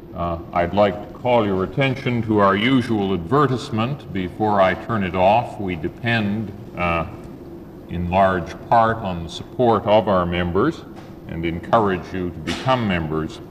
I'd like to call your attention to our usual advertisement before I turn it off. We depend in large part on the support of our members and encourage you to become members.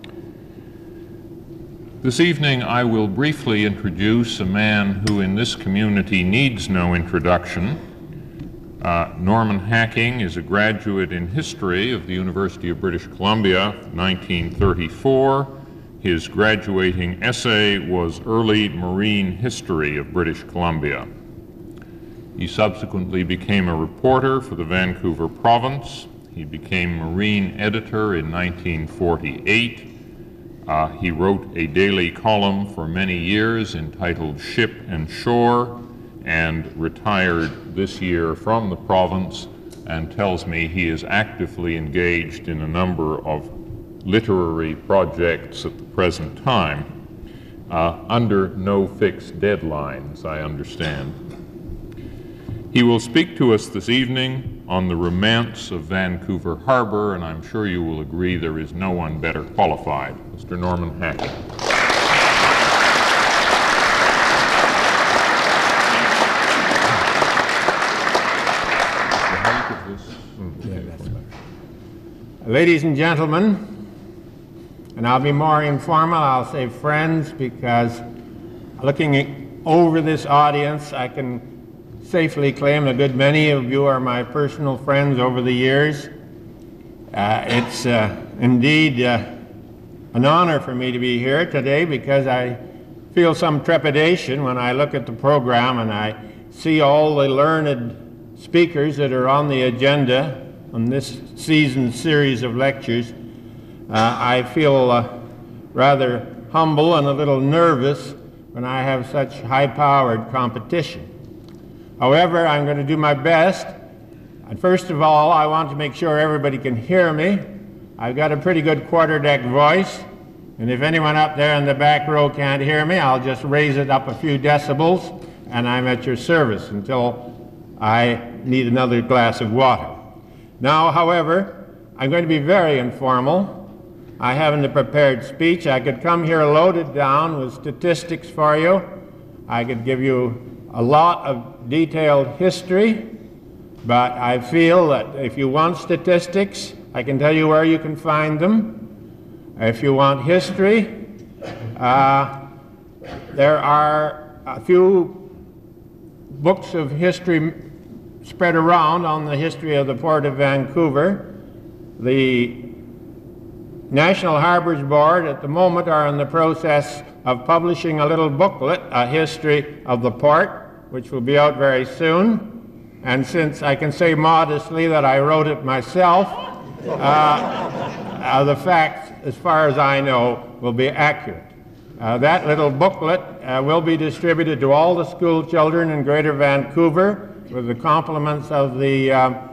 This evening I will briefly introduce a man who in this community needs no introduction. Norman Hacking is a graduate in history of the University of British Columbia, 1934. His graduating essay was Early Marine History of British Columbia. He subsequently became a reporter for the Vancouver Province. He became marine editor in 1948. He wrote a daily column for many years entitled Ship and Shore, and retired this year from the province, and tells me he is actively engaged in a number of literary projects at the present time, under no fixed deadlines, I understand. He will speak to us this evening on the romance of Vancouver Harbor, and I'm sure you will agree there is no one better qualified. Mr. Norman Hacking. Ladies and gentlemen, and I'll be more informal, I'll say friends, because looking over this audience, I can safely claim a good many of you are my personal friends over the years. It's indeed an honor for me to be here today, because I feel some trepidation when I look at the program and I see all the learned speakers that are on the agenda on this season's series of lectures. I feel rather humble and a little nervous when I have such high-powered competition. However, I'm going to do my best. And first of all, I want to make sure everybody can hear me. I've got a pretty good quarterdeck voice, and if anyone up there in the back row can't hear me, I'll just raise it up a few decibels, and I'm at your service until I need another glass of water. Now, however, I'm going to be very informal. I haven't a prepared speech. I could come here loaded down with statistics for you. I could give you a lot of detailed history, but I feel that if you want statistics, I can tell you where you can find them. If you want history, there are a few books of history spread around on the history of the Port of Vancouver. The National Harbors Board at the moment are in the process of publishing a little booklet, a history of the port, which will be out very soon. And since I can say modestly that I wrote it myself, the facts, as far as I know, will be accurate. That little booklet will be distributed to all the school children in Greater Vancouver with the compliments of the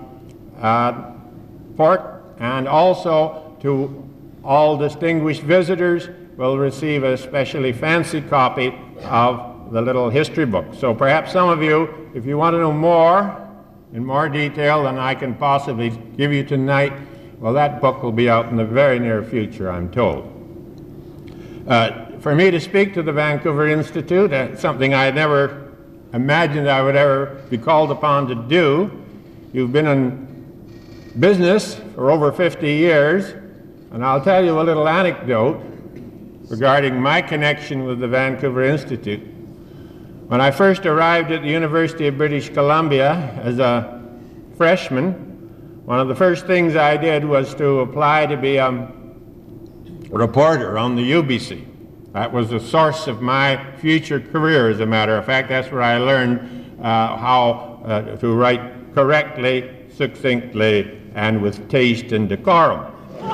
port, and also to all distinguished visitors will receive a specially fancy copy of the little history book. So perhaps some of you, if you want to know more, in more detail than I can possibly give you tonight, well, that book will be out in the very near future, I'm told. For me to speak to the Vancouver Institute, something I never imagined I would ever be called upon to do. You've been in business for over 50 years, and I'll tell you a little anecdote regarding my connection with the Vancouver Institute. When I first arrived at the University of British Columbia as a freshman, one of the first things I did was to apply to be a reporter on the UBC. That was the source of my future career, as a matter of fact. That's where I learned how to write correctly, succinctly, and with taste and decorum.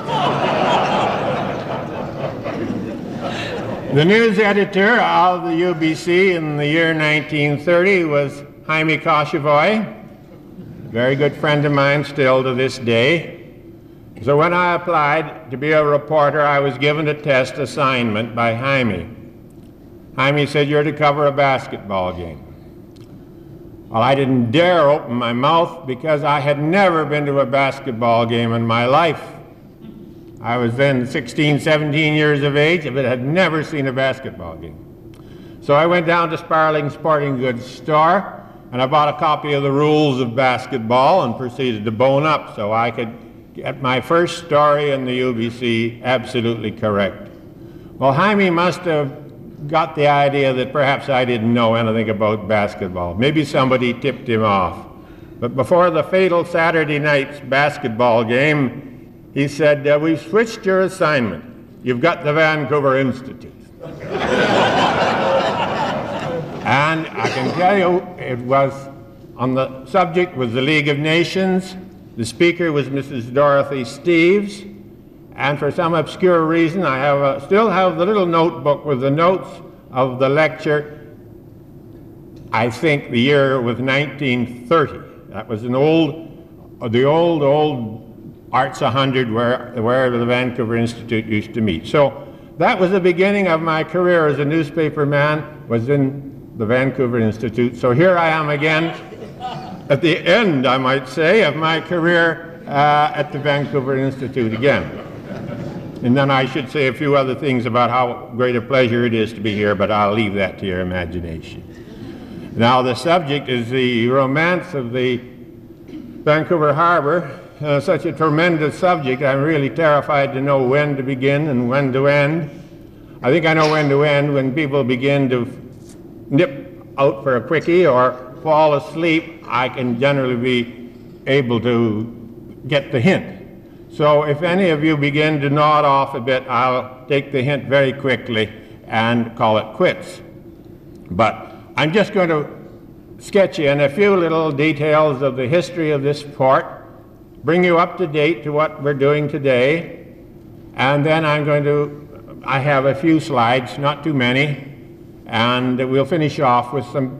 The news editor of the UBC in the year 1930 was Jaime Koshevoy, a very good friend of mine still to this day. So when I applied to be a reporter, I was given a test assignment by Jaime. Jaime said, "You're to cover a basketball game." Well, I didn't dare open my mouth because I had never been to a basketball game in my life. I was then 16, 17 years of age, but had never seen a basketball game. So I went down to Sparling Sporting Goods store, and I bought a copy of the rules of basketball and proceeded to bone up so I could get my first story in the UBC absolutely correct. Well, Jaime must have got the idea that perhaps I didn't know anything about basketball. Maybe somebody tipped him off. But before the fatal Saturday night's basketball game, he said, "We've switched your assignment. You've got the Vancouver Institute." And I can tell you, it was on the subject was the League of Nations. The speaker was Mrs. Dorothy Steeves. And for some obscure reason, I still have the little notebook with the notes of the lecture. I think the year was 1930. That was the old Arts 100 where the Vancouver Institute used to meet. So that was the beginning of my career as a newspaper man, was in the Vancouver Institute. So here I am again at the end, I might say, of my career at the Vancouver Institute again. And then I should say a few other things about how great a pleasure it is to be here, but I'll leave that to your imagination. Now the subject is the romance of the Vancouver Harbor. Such a tremendous subject, I'm really terrified to know when to begin and when to end. I think I know when to end, when people begin to nip out for a quickie or fall asleep. I can generally be able to get the hint. So if any of you begin to nod off a bit, I'll take the hint very quickly and call it quits. But I'm just going to sketch in a few little details of the history of this port, bring you up to date to what we're doing today, and then I have a few slides, not too many, and we'll finish off with some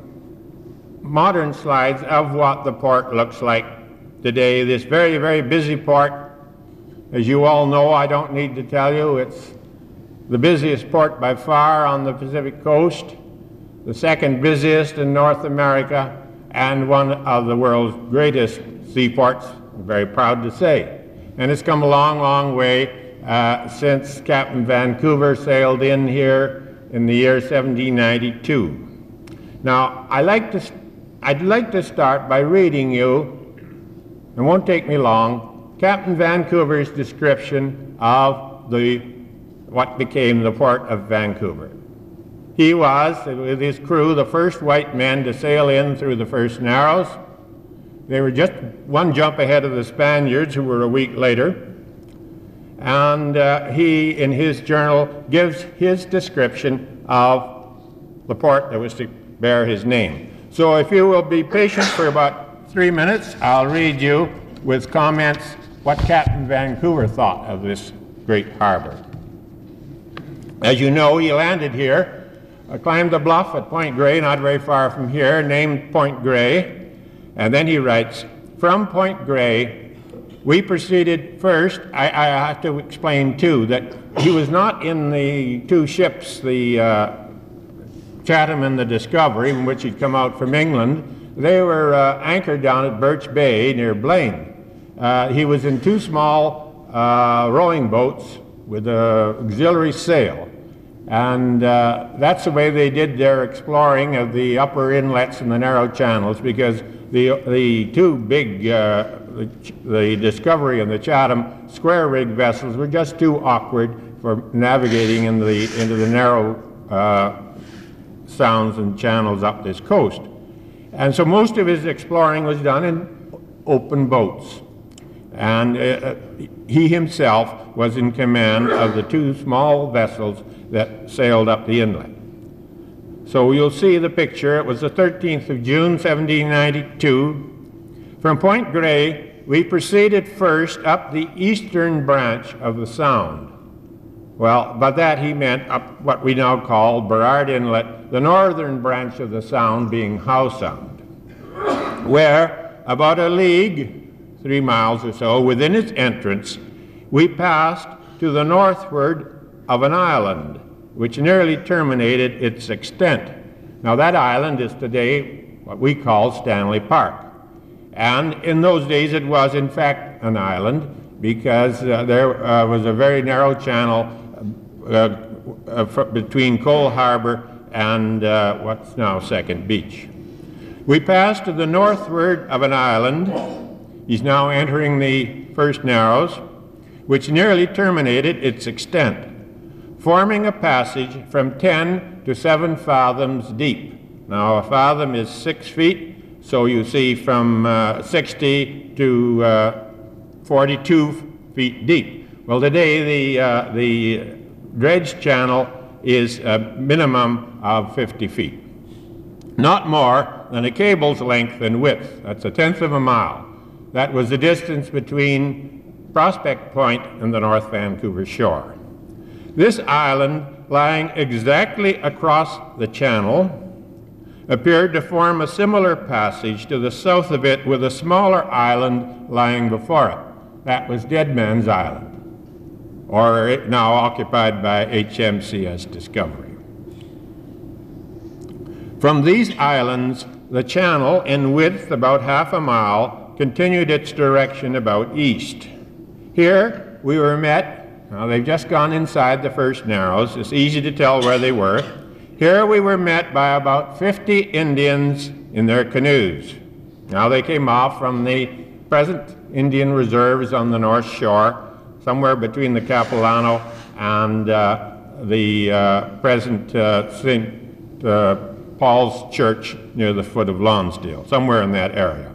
modern slides of what the port looks like today. This very, very busy port. As you all know, I don't need to tell you, it's the busiest port by far on the Pacific coast, the second busiest in North America, and one of the world's greatest seaports, I'm very proud to say. And it's come a long, long way since Captain Vancouver sailed in here in the year 1792. Now, I'd like to start by reading you, it won't take me long, Captain Vancouver's description of what became the port of Vancouver. He was, with his crew, the first white men to sail in through the first Narrows. They were just one jump ahead of the Spaniards, who were a week later. And he, in his journal, gives his description of the port that was to bear his name. So if you will be patient for about 3 minutes, I'll read you with comments what Captain Vancouver thought of this great harbor. As you know, he landed here, climbed the bluff at Point Grey, not very far from here, named Point Grey, and then he writes, "From Point Grey, we proceeded first." I have to explain, too, that he was not in the two ships, the Chatham and the Discovery, in which he'd come out from England. They were anchored down at Birch Bay near Blaine. He was in two small rowing boats with an auxiliary sail. And that's the way they did their exploring of the upper inlets and the narrow channels, because the two big, the Discovery and the Chatham square-rig vessels were just too awkward for navigating into the narrow sounds and channels up this coast. And so most of his exploring was done in open boats. And he himself was in command of the two small vessels that sailed up the inlet. So you'll see the picture. It was the 13th of June, 1792. From Point Grey, we proceeded first up the eastern branch of the Sound. Well, by that he meant up what we now call Burrard Inlet, the northern branch of the Sound being Howe Sound, where about a league, 3 miles or so, within its entrance, we passed to the northward of an island, which nearly terminated its extent. Now that island is today what we call Stanley Park. And in those days it was in fact an island, because there was a very narrow channel between Cole Harbor and what's now Second Beach. We passed to the northward of an island. He's now entering the first Narrows, which nearly terminated its extent, forming a passage from 10 to 7 fathoms deep. Now, a fathom is 6 feet, so you see from 60 to 42 feet deep. Well, today the dredge channel is a minimum of 50 feet. Not more than a cable's length and width. That's 1/10 of a mile. That was the distance between Prospect Point and the North Vancouver shore. This island, lying exactly across the channel, appeared to form a similar passage to the south of it with a smaller island lying before it. That was Dead Man's Island, or now occupied by HMCS Discovery. From these islands, the channel, in width about half a mile, continued its direction about east. Here we were met, now they've just gone inside the first Narrows, it's easy to tell where they were. Here we were met by about 50 Indians in their canoes. Now they came off from the present Indian reserves on the North Shore, somewhere between the Capilano and the present St. Paul's Church near the foot of Lonsdale, somewhere in that area.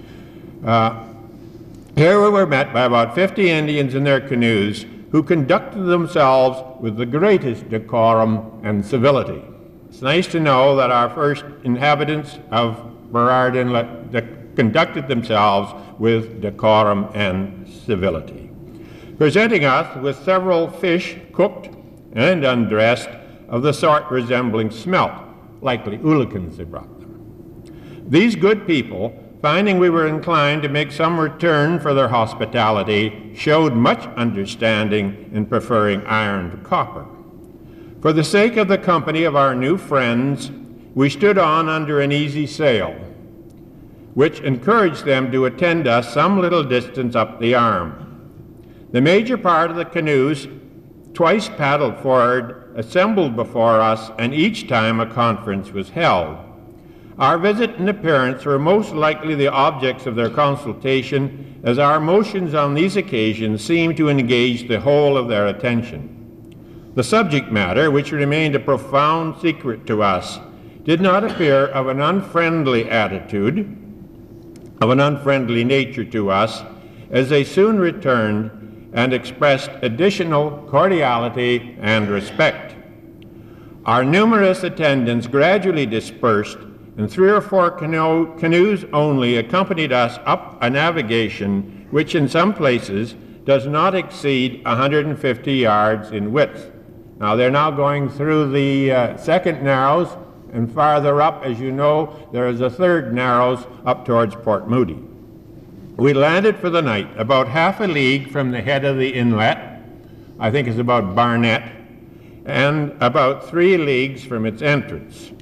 Here we were met by about 50 Indians in their canoes who conducted themselves with the greatest decorum and civility. It's nice to know that our first inhabitants of Burrard Inlet conducted themselves with decorum and civility, presenting us with several fish cooked and undressed of the sort resembling smelt, likely oolakins they brought them. These good people, finding we were inclined to make some return for their hospitality, showed much understanding in preferring iron to copper. For the sake of the company of our new friends, we stood on under an easy sail, which encouraged them to attend us some little distance up the arm. The major part of the canoes, twice paddled forward, assembled before us, and each time a conference was held. Our visit and appearance were most likely the objects of their consultation, as our motions on these occasions seemed to engage the whole of their attention. The subject matter, which remained a profound secret to us, did not appear of an unfriendly attitude, of an unfriendly nature to us, as they soon returned and expressed additional cordiality and respect. Our numerous attendants gradually dispersed, and 3 or 4 canoes only accompanied us up a navigation which in some places does not exceed 150 yards in width. Now they're now going through the second Narrows, and farther up, as you know, there is a third Narrows up towards Port Moody. We landed for the night about half a league from the head of the inlet, I think it's about Barnett, and about 3 leagues from its entrance.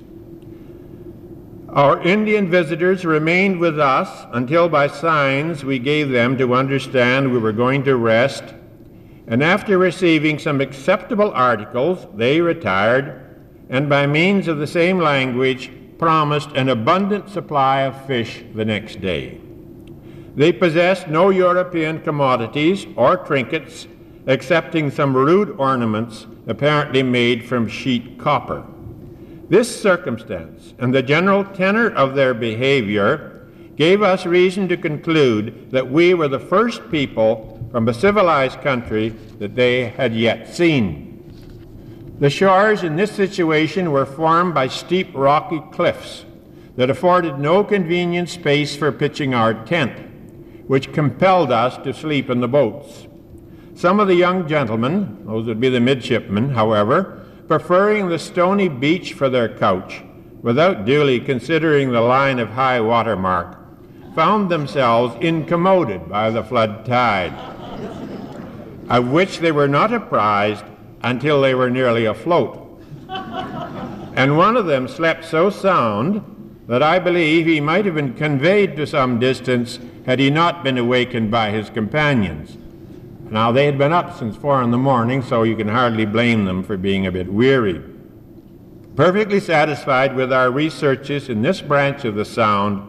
Our Indian visitors remained with us until by signs we gave them to understand we were going to rest, and after receiving some acceptable articles, they retired, and by means of the same language promised an abundant supply of fish the next day. They possessed no European commodities or trinkets, excepting some rude ornaments apparently made from sheet copper. This circumstance and the general tenor of their behavior gave us reason to conclude that we were the first people from a civilized country that they had yet seen. The shores in this situation were formed by steep rocky cliffs that afforded no convenient space for pitching our tent, which compelled us to sleep in the boats. Some of the young gentlemen, those would be the midshipmen, however, preferring the stony beach for their couch, without duly considering the line of high water mark, found themselves incommoded by the flood tide, of which they were not apprised until they were nearly afloat. And one of them slept so sound that I believe he might have been conveyed to some distance had he not been awakened by his companions. Now, they had been up since 4 in the morning, so you can hardly blame them for being a bit weary. Perfectly satisfied with our researches in this branch of the Sound,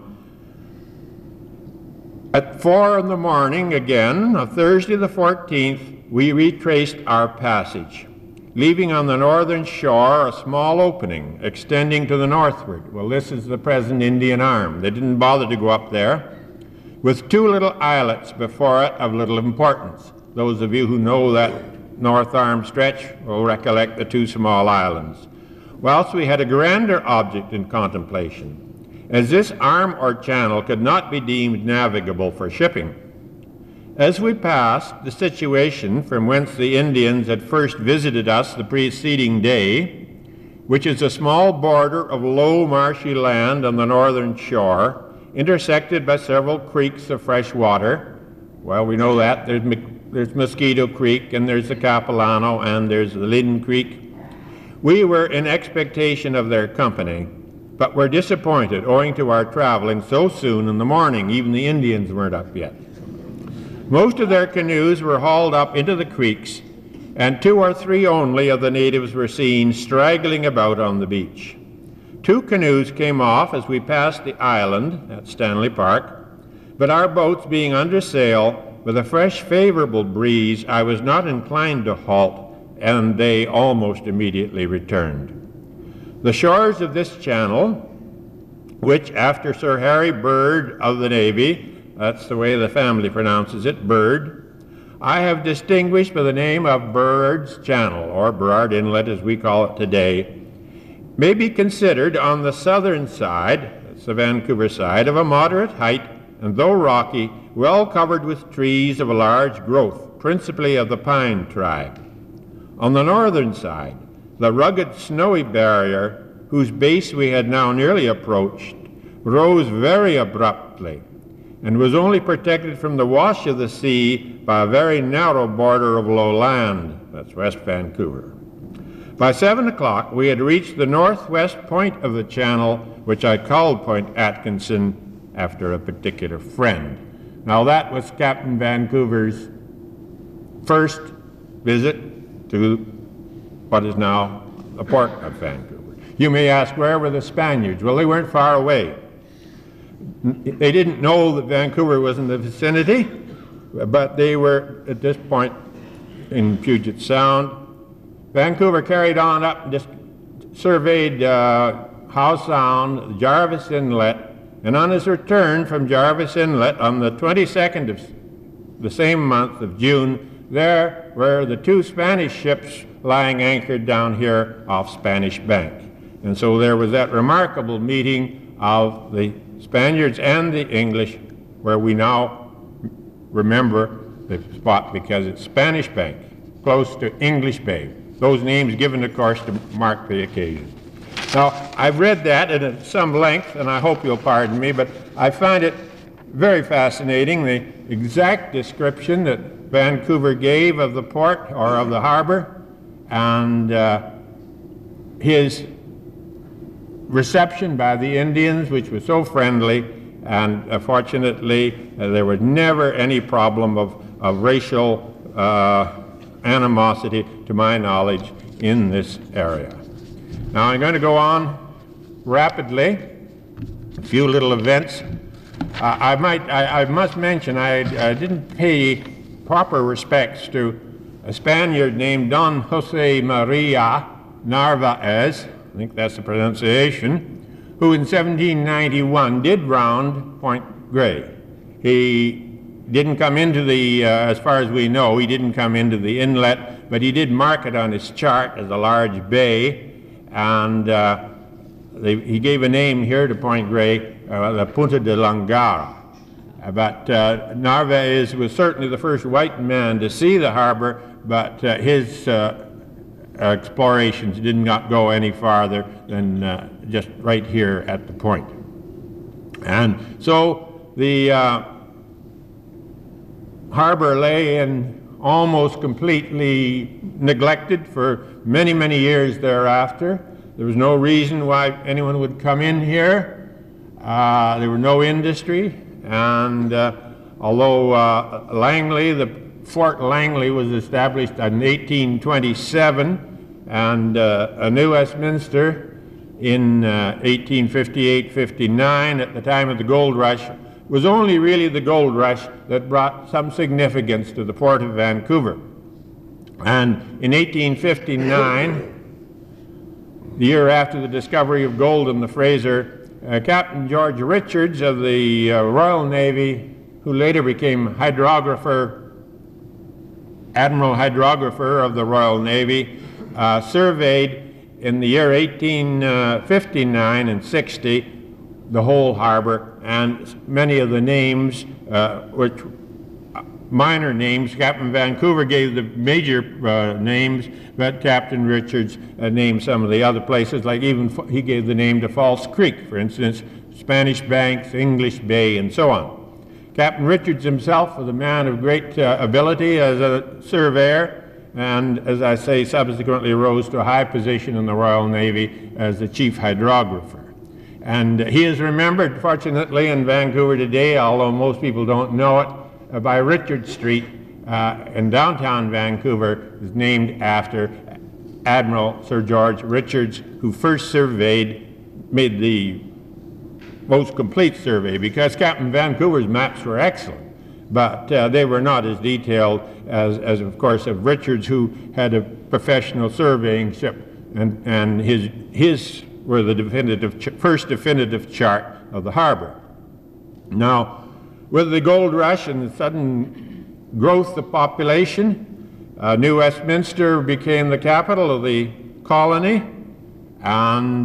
at 4 in the morning again, of Thursday the 14th, we retraced our passage, leaving on the northern shore a small opening extending to the northward. Well, this is the present Indian Arm. They didn't bother to go up there, with 2 little islets before it of little importance. Those of you who know that North Arm stretch will recollect the 2 small islands. Whilst we had a grander object in contemplation, as this arm or channel could not be deemed navigable for shipping. As we passed the situation from whence the Indians had first visited us the preceding day, which is a small border of low marshy land on the northern shore, intersected by several creeks of fresh water. Well, we know that. There's Mosquito Creek, and there's the Capilano, and there's the Lynn Creek. We were in expectation of their company, but were disappointed owing to our traveling so soon in the morning. Even the Indians weren't up yet. Most of their canoes were hauled up into the creeks, and 2 or 3 only of the natives were seen straggling about on the beach. 2 canoes came off as we passed the island at Stanley Park, but our boats being under sail, with a fresh favorable breeze, I was not inclined to halt, and they almost immediately returned. The shores of this channel, which after Sir Harry Byrd of the Navy, that's the way the family pronounces it, Byrd, I have distinguished by the name of Byrd's Channel, or Burrard Inlet as we call it today, may be considered on the southern side, that's the Vancouver side, of a moderate height, and though rocky, well covered with trees of a large growth, principally of the pine tribe. On the northern side, the rugged snowy barrier, whose base we had now nearly approached, rose very abruptly, and was only protected from the wash of the sea by a very narrow border of low land. That's West Vancouver. By 7 o'clock, we had reached the northwest point of the channel, which I called Point Atkinson after a particular friend. Now, that was Captain Vancouver's first visit to what is now the port of Vancouver. You may ask, where were the Spaniards? Well, they weren't far away. They didn't know that Vancouver was in the vicinity, but they were at this point in Puget Sound. Vancouver carried on up and just surveyed Howe Sound, Jarvis Inlet, and on his return from Jarvis Inlet on the 22nd of the same month of June, there were the 2 Spanish ships lying anchored down here off Spanish Bank. And so there was that remarkable meeting of the Spaniards and the English, where we now remember the spot because it's Spanish Bank, close to English Bay. Those names given, of course, to mark the occasion. Now, I've read that at some length, and I hope you'll pardon me, but I find it very fascinating, the exact description that Vancouver gave of the port or of the harbor, and his reception by the Indians, which was so friendly, and fortunately there was never any problem of racial animosity, to my knowledge, in this area. Now I'm going to go on rapidly, a few little events. I must mention I didn't pay proper respects to a Spaniard named Don Jose Maria Narvaez, I think that's the pronunciation, who in 1791 did round Point Grey. He didn't come into the, as far as we know, he didn't come into the inlet, but he did mark it on his chart as a large bay, and he gave a name here to Point Grey, La Punta de Langara. But Narvaez was certainly the first white man to see the harbor, but his explorations did not go any farther than just right here at the point. And so the harbor lay in almost completely neglected for many, many years thereafter. There was no reason why anyone would come in here. There were no industry, and although Langley, the Fort Langley was established in 1827, and New Westminster in 1858-59, at the time of the gold rush, was only really the gold rush that brought some significance to the port of Vancouver. And in 1859, the year after the discovery of gold in the Fraser, Captain George Richards of the Royal Navy, who later became Admiral Hydrographer of the Royal Navy, surveyed in the year 1859 and 60 the whole harbor, and many of the names, which minor names, Captain Vancouver gave the major names, but Captain Richards named some of the other places, like even he gave the name to False Creek, for instance, Spanish Banks, English Bay, and so on. Captain Richards himself was a man of great ability as a surveyor, and as I say, subsequently rose to a high position in the Royal Navy as the chief hydrographer. And he is remembered, fortunately, in Vancouver today, although most people don't know it, by Richard Street in downtown Vancouver is named after Admiral Sir George Richards, who first made the most complete survey, because Captain Vancouver's maps were excellent, but they were not as detailed as of course, of Richards, who had a professional surveying ship, and his were the first definitive chart of the harbor. Now, with the gold rush and the sudden growth of population, New Westminster became the capital of the colony, and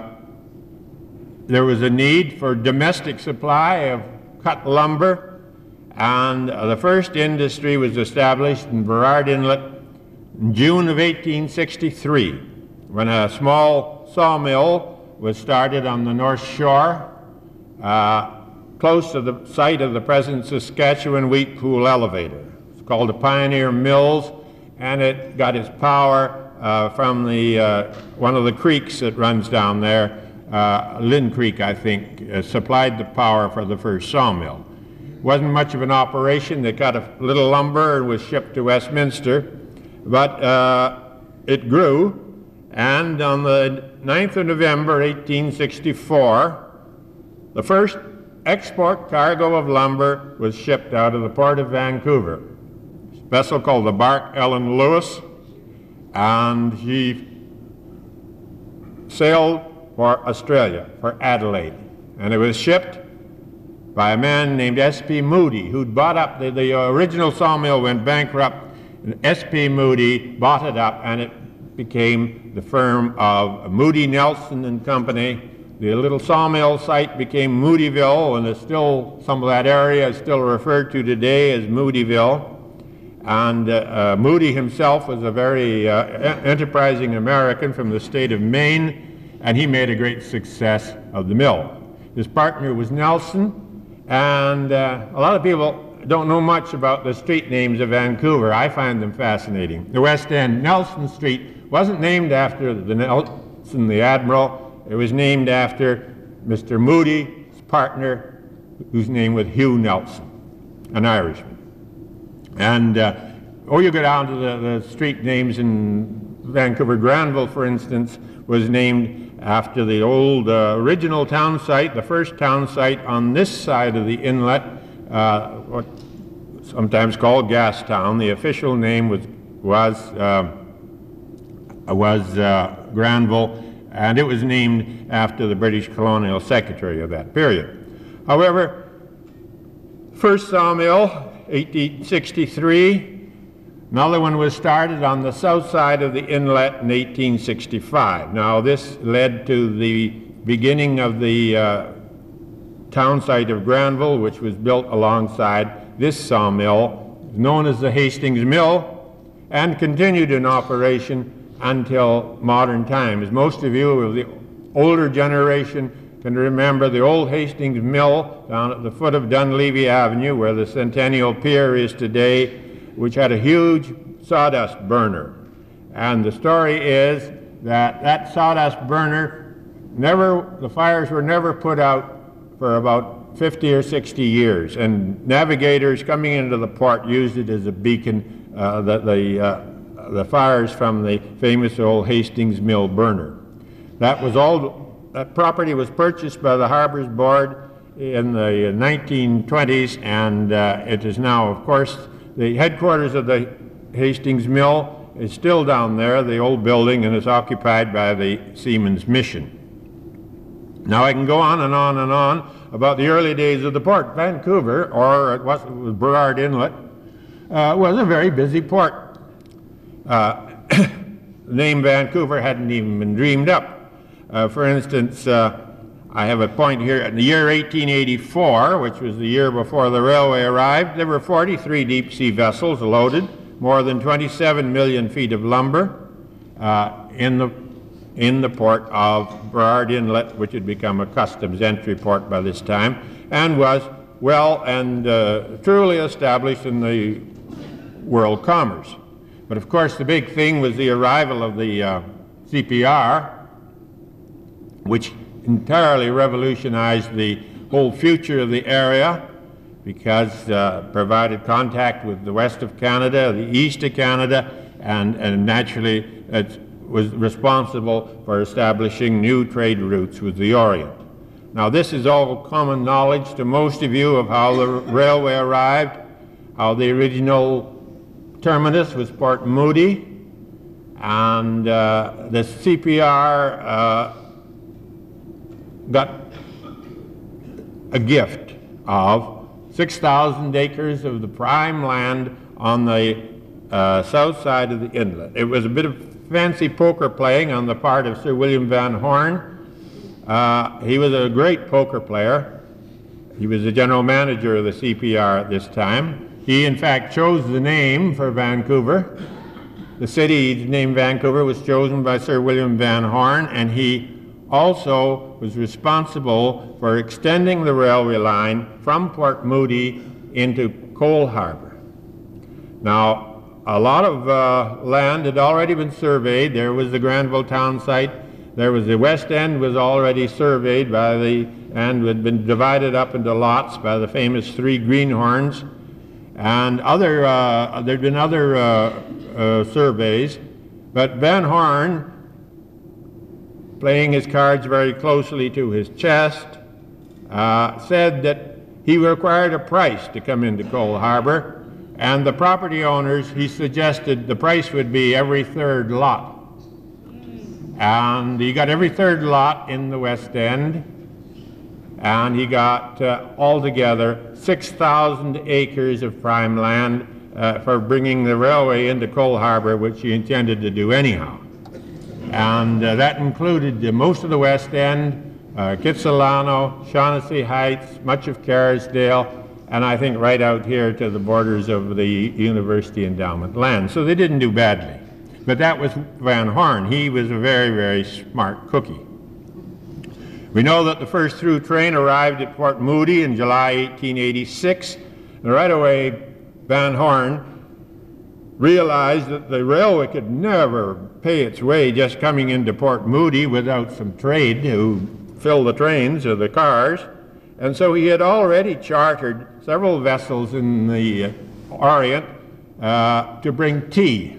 there was a need for domestic supply of cut lumber, and the first industry was established in Burrard Inlet in June of 1863, when a small sawmill was started on the North Shore, close to the site of the present Saskatchewan Wheat Pool Elevator. It's called the Pioneer Mills, and it got its power from one of the creeks that runs down there, Lynn Creek, I think, supplied the power for the first sawmill. Wasn't much of an operation. They cut a little lumber and was shipped to Westminster, but it grew, and on the 9th of November 1864, the first export cargo of lumber was shipped out of the port of Vancouver. A vessel called the bark Ellen Lewis, and she sailed for Australia, for Adelaide, and it was shipped by a man named S.P. Moody, who'd bought up the original sawmill went bankrupt, and S.P. Moody bought it up, and it became the firm of Moody, Nelson and Company. The little sawmill site became Moodyville, and it's still, some of that area is still referred to today as Moodyville. And Moody himself was a very enterprising American from the state of Maine, and he made a great success of the mill. His partner was Nelson, and a lot of people don't know much about the street names of Vancouver. I find them fascinating. The West End, Nelson Street, wasn't named after the Nelson, the Admiral. It was named after Mr. Moody's partner, whose name was Hugh Nelson, an Irishman. And you go down to the street names in Vancouver. Granville, for instance, was named after the old original town site, the first town site on this side of the inlet, what sometimes called Gastown. The official name was Granville, and it was named after the British colonial secretary of that period. However, first sawmill, 1863, another one was started on the south side of the inlet in 1865. Now, this led to the beginning of the town site of Granville, which was built alongside this sawmill, known as the Hastings Mill, and continued in operation until modern times. Most of you of the older generation can remember the old Hastings Mill down at the foot of Dunleavy Avenue, where the Centennial Pier is today, which had a huge sawdust burner. And the story is that that sawdust burner the fires were never put out for about 50 or 60 years, and navigators coming into the port used it as a beacon, the fires from the famous old Hastings Mill burner. That property was purchased by the Harbors Board in the 1920s, and it is now, of course, the headquarters of the Hastings Mill is still down there, the old building, and is occupied by the Seamen's Mission. Now I can go on and on and on about the early days of the port. Vancouver, or it was Burrard Inlet, was a very busy port. The name Vancouver hadn't even been dreamed up. For instance, I have a point here. In the year 1884, which was the year before the railway arrived, there were 43 deep-sea vessels loaded, more than 27 million feet of lumber in the port of Burrard Inlet, which had become a customs entry port by this time, and was well and truly established in the world commerce. But of course the big thing was the arrival of the CPR, which entirely revolutionized the whole future of the area, because provided contact with the west of Canada, the east of Canada, and naturally it was responsible for establishing new trade routes with the Orient. Now this is all common knowledge to most of you of how the railway arrived, how the original terminus was Port Moody, and the CPR got a gift of 6,000 acres of the prime land on the south side of the inlet. It was a bit of fancy poker playing on the part of Sir William Van Horn. He was a great poker player. He was the general manager of the CPR at this time. He in fact chose the name for Vancouver. The city's name Vancouver was chosen by Sir William Van Horn, and he also was responsible for extending the railway line from Port Moody into Cole Harbour. Now, a lot of land had already been surveyed. There was the Granville town site. There was the West End was already surveyed and had been divided up into lots by the famous three greenhorns. And there'd been other surveys, but Van Horn, playing his cards very closely to his chest, said that he required a price to come into Cole Harbour, and the property owners, he suggested the price would be every third lot. And he got every third lot in the West End, and he got altogether 6,000 acres of prime land for bringing the railway into Cole Harbour, which he intended to do anyhow. And that included most of the West End, Kitsilano, Shaughnessy Heights, much of Kerrisdale, and I think right out here to the borders of the University Endowment land. So they didn't do badly. But that was Van Horn. He was a very, very smart cookie. We know that the first through train arrived at Port Moody in July 1886, and right away Van Horn realized that the railway could never pay its way just coming into Port Moody without some trade to fill the trains or the cars. And so he had already chartered several vessels in the Orient to bring tea.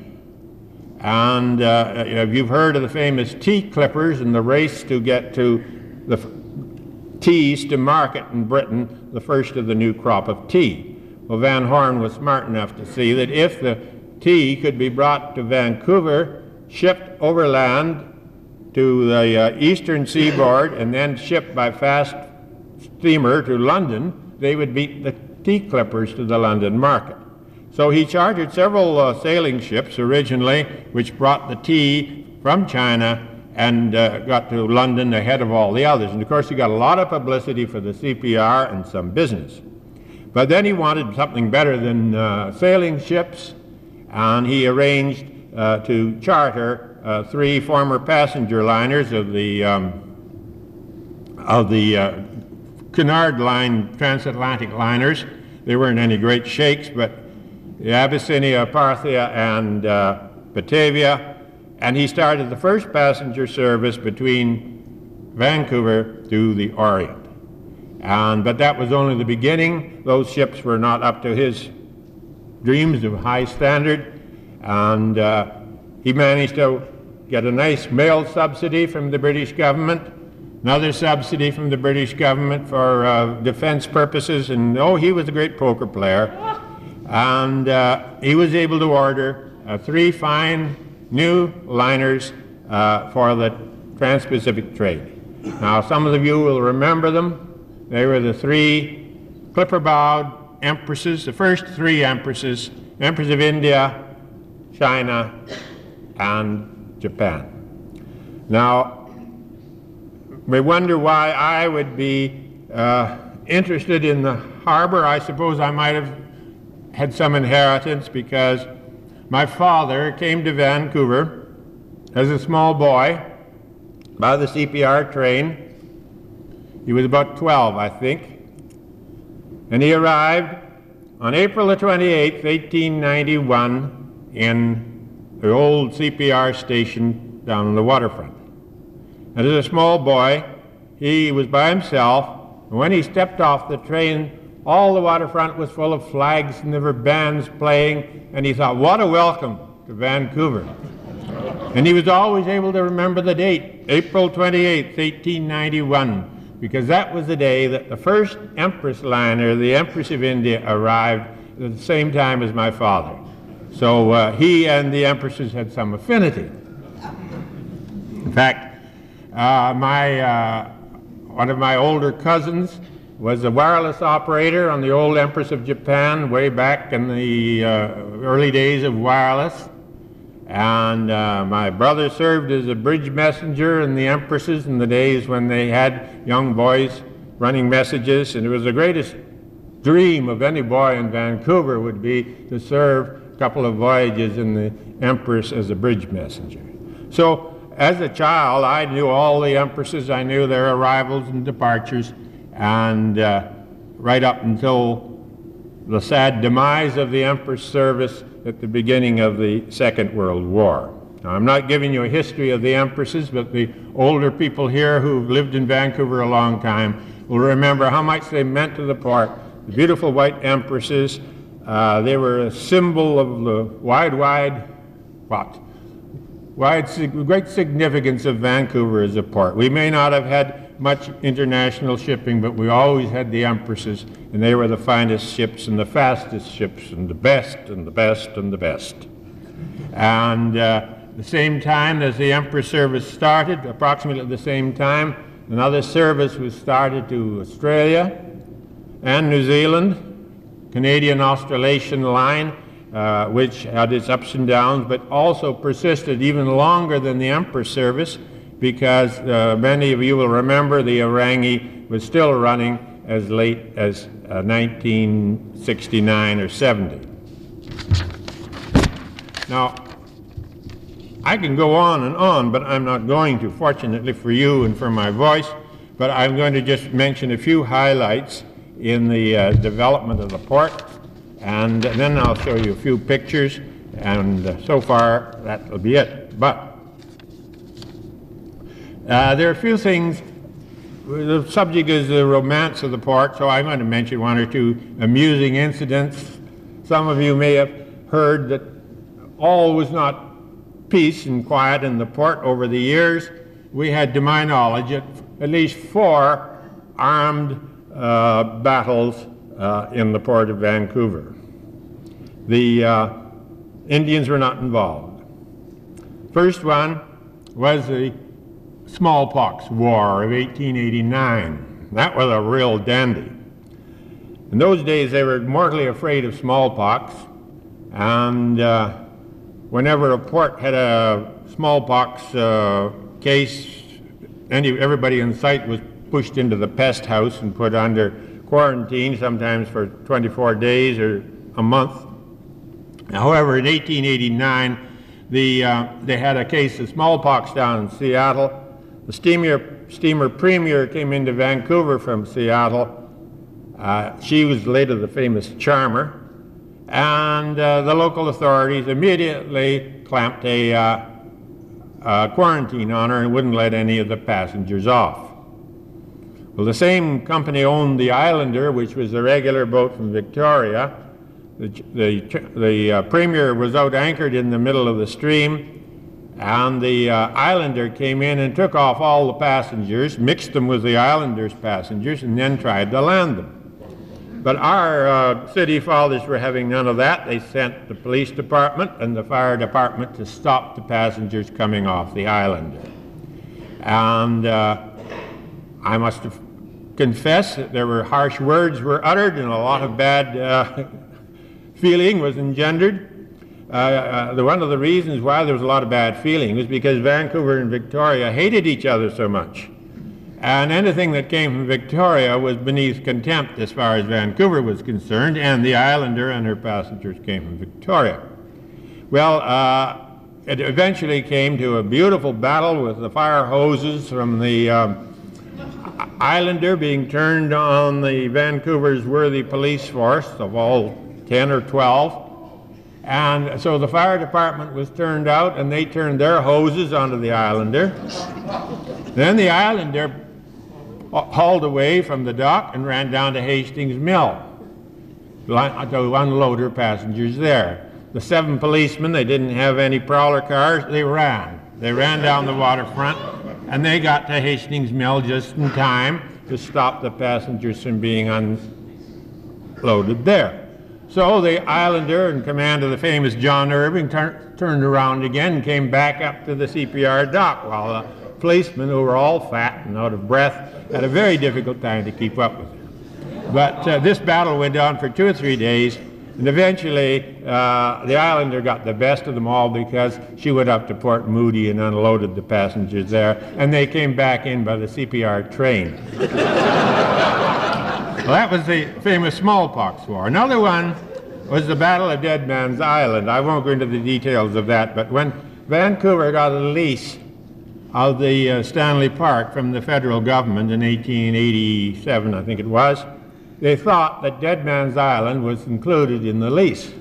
And if you've heard of the famous tea clippers and the race to get to the teas to market in Britain, the first of the new crop of tea. Well, Van Horn was smart enough to see that if the tea could be brought to Vancouver, shipped overland to the eastern seaboard, and then shipped by fast steamer to London, they would beat the tea clippers to the London market. So he chartered several sailing ships originally, which brought the tea from China and got to London ahead of all the others. And of course he got a lot of publicity for the CPR and some business. But then he wanted something better than sailing ships, and he arranged to charter three former passenger liners of the Cunard Line transatlantic liners. They weren't any great shakes, but the Abyssinia, Parthia, and Batavia, and he started the first passenger service between Vancouver to the Orient. But that was only the beginning. Those ships were not up to his dreams of high standard, and he managed to get a nice mail subsidy from the British government, another subsidy from the British government for defense purposes, and he was a great poker player. And he was able to order 3 fine new liners for the Trans-Pacific trade. Now, some of you will remember them. They were the 3 clipper-bowed empresses, the first 3 empresses, Empress of India, China, and Japan. Now, we wonder why I would be interested in the harbor. I suppose I might have had some inheritance, because my father came to Vancouver as a small boy by the CPR train. He was about 12, I think, and he arrived on April the 28th, 1891, in the old CPR station down on the waterfront. And as a small boy, he was by himself, and when he stepped off the train, all the waterfront was full of flags, and there were bands playing, and he thought, what a welcome to Vancouver. And he was always able to remember the date, April 28th, 1891, because that was the day that the first Empress liner, the Empress of India, arrived at the same time as my father. So he and the Empresses had some affinity. In fact, one of my older cousins was a wireless operator on the old Empress of Japan way back in the early days of wireless. And my brother served as a bridge messenger in the Empresses in the days when they had young boys running messages. And it was the greatest dream of any boy in Vancouver would be to serve a couple of voyages in the Empress as a bridge messenger. So as a child, I knew all the Empresses. I knew their arrivals and departures. And right up until the sad demise of the Empress service at the beginning of the Second World War. Now, I'm not giving you a history of the Empresses, but the older people here who've lived in Vancouver a long time will remember how much they meant to the port. The beautiful white Empresses, they were a symbol of the great significance of Vancouver as a port. We may not have had much international shipping, but we always had the Empresses, and they were the finest ships and the fastest ships and the best and the best and the best. And at the same time as the Empress service started, approximately at the same time, another service was started to Australia and New Zealand, Canadian Australasian line, which had its ups and downs, but also persisted even longer than the Empress service, because many of you will remember the Orangi was still running as late as 1969 or 70. Now, I can go on and on, but I'm not going to, fortunately for you and for my voice, but I'm going to just mention a few highlights in the development of the port, and then I'll show you a few pictures, and so far that will be it. But there are a few things. The subject is the romance of the port, so I'm going to mention 1 or 2 amusing incidents. Some of you may have heard that all was not peace and quiet in the port over the years. We had, to my knowledge, at least 4 armed battles in the port of Vancouver. The Indians were not involved. First one was the Smallpox War of 1889. That was a real dandy. In those days, they were mortally afraid of smallpox, and whenever a port had a smallpox case, everybody in sight was pushed into the pest house and put under quarantine, sometimes for 24 days or a month. However, in 1889, they had a case of smallpox down in Seattle. The steamer Premier came into Vancouver from Seattle. She was later the famous Charmer, and the local authorities immediately clamped a quarantine on her and wouldn't let any of the passengers off. Well, the same company owned the Islander, which was the regular boat from Victoria. The Premier was out anchored in the middle of the stream, and the Islander came in and took off all the passengers, mixed them with the Islander's passengers, and then tried to land them. But our city fathers were having none of that. They sent the police department and the fire department to stop the passengers coming off the Islander. And I must confess that there were harsh words were uttered and a lot of bad feeling was engendered. One of the reasons why there was a lot of bad feeling was because Vancouver and Victoria hated each other so much. And anything that came from Victoria was beneath contempt as far as Vancouver was concerned, and the Islander and her passengers came from Victoria. Well, it eventually came to a beautiful battle with the fire hoses from the Islander being turned on the Vancouver's worthy police force of all 10 or 12. And so the fire department was turned out, and they turned their hoses onto the Islander. Then the Islander hauled away from the dock and ran down to Hastings Mill to unload her passengers there. The 7 policemen, they didn't have any prowler cars, they ran. They ran down the waterfront, and they got to Hastings Mill just in time to stop the passengers from being unloaded there. So the Islander, in command of the famous John Irving, turned around again and came back up to the CPR dock, while the policemen, who were all fat and out of breath, had a very difficult time to keep up with her. But this battle went on for 2 or 3 days, and eventually the Islander got the best of them all because she went up to Port Moody and unloaded the passengers there, and they came back in by the CPR train. Well, that was the famous smallpox war. Another one was the Battle of Dead Man's Island. I won't go into the details of that, but when Vancouver got a lease of the Stanley Park from the federal government in 1887, I think it was, they thought that Dead Man's Island was included in the lease.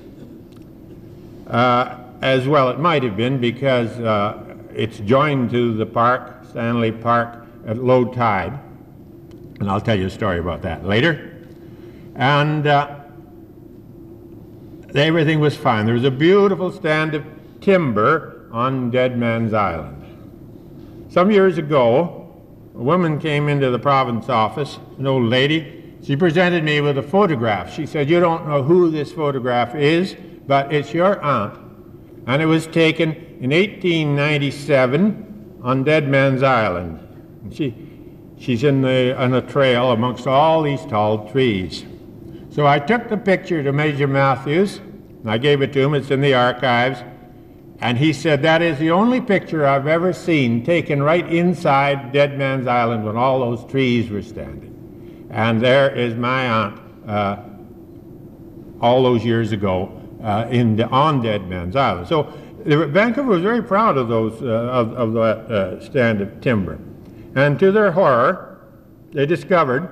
As well it might have been, because it's joined to the park, Stanley Park, at low tide. And I'll tell you a story about that later. And everything was fine. There was a beautiful stand of timber on Dead Man's Island. Some years ago, a woman came into the province office, an old lady. She presented me with a photograph. She said, "You don't know who this photograph is, but it's your aunt." And it was taken in 1897 on Dead Man's Island. And she's on a trail amongst all these tall trees. So I took the picture to Major Matthews, and I gave it to him. It's in the archives. And he said, "That is the only picture I've ever seen taken right inside Dead Man's Island when all those trees were standing." And there is my aunt all those years ago on Dead Man's Island. So Vancouver was very proud of those of that stand of timber. And to their horror, they discovered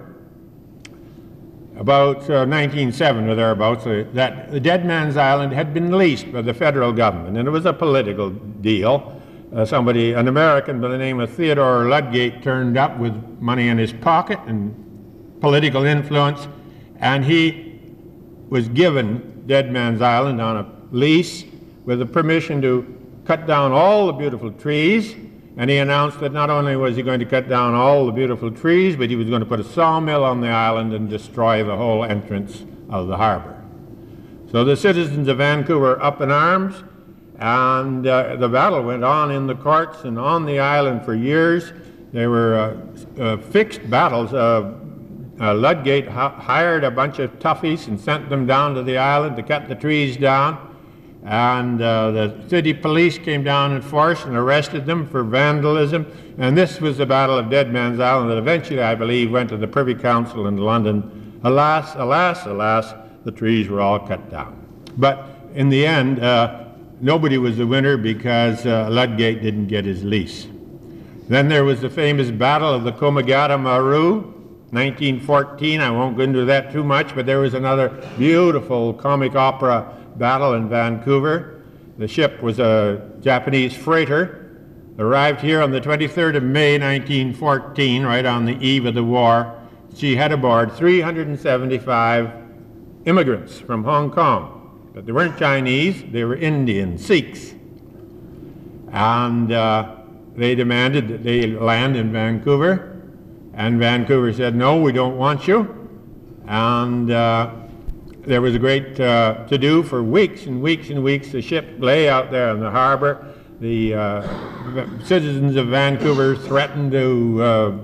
about 1907 or thereabouts that the Dead Man's Island had been leased by the federal government, and it was a political deal. An American by the name of Theodore Ludgate turned up with money in his pocket and political influence, and he was given Dead Man's Island on a lease with the permission to cut down all the beautiful trees. And he announced that not only was he going to cut down all the beautiful trees, but he was going to put a sawmill on the island and destroy the whole entrance of the harbor. So the citizens of Vancouver were up in arms, and the battle went on in the courts and on the island for years. They were fixed battles. Ludgate hired a bunch of toughies and sent them down to the island to cut the trees down. And the city police came down in force and arrested them for vandalism. And this was the Battle of Dead Man's Island that eventually, I believe, went to the Privy Council in London. Alas, alas, alas, the trees were all cut down. But in the end, nobody was the winner because Ludgate didn't get his lease. Then there was the famous Battle of the Komagata Maru, 1914. I won't go into that too much, but there was another beautiful comic opera battle in Vancouver. The ship was a Japanese freighter, arrived here on the 23rd of May, 1914, right on the eve of the war. She had aboard 375 immigrants from Hong Kong. But they weren't Chinese, they were Indian, Sikhs. And they demanded that they land in Vancouver. And Vancouver said, no, we don't want you. And there was a great to-do for weeks and weeks and weeks. The ship lay out there in the harbor. The citizens of Vancouver threatened to,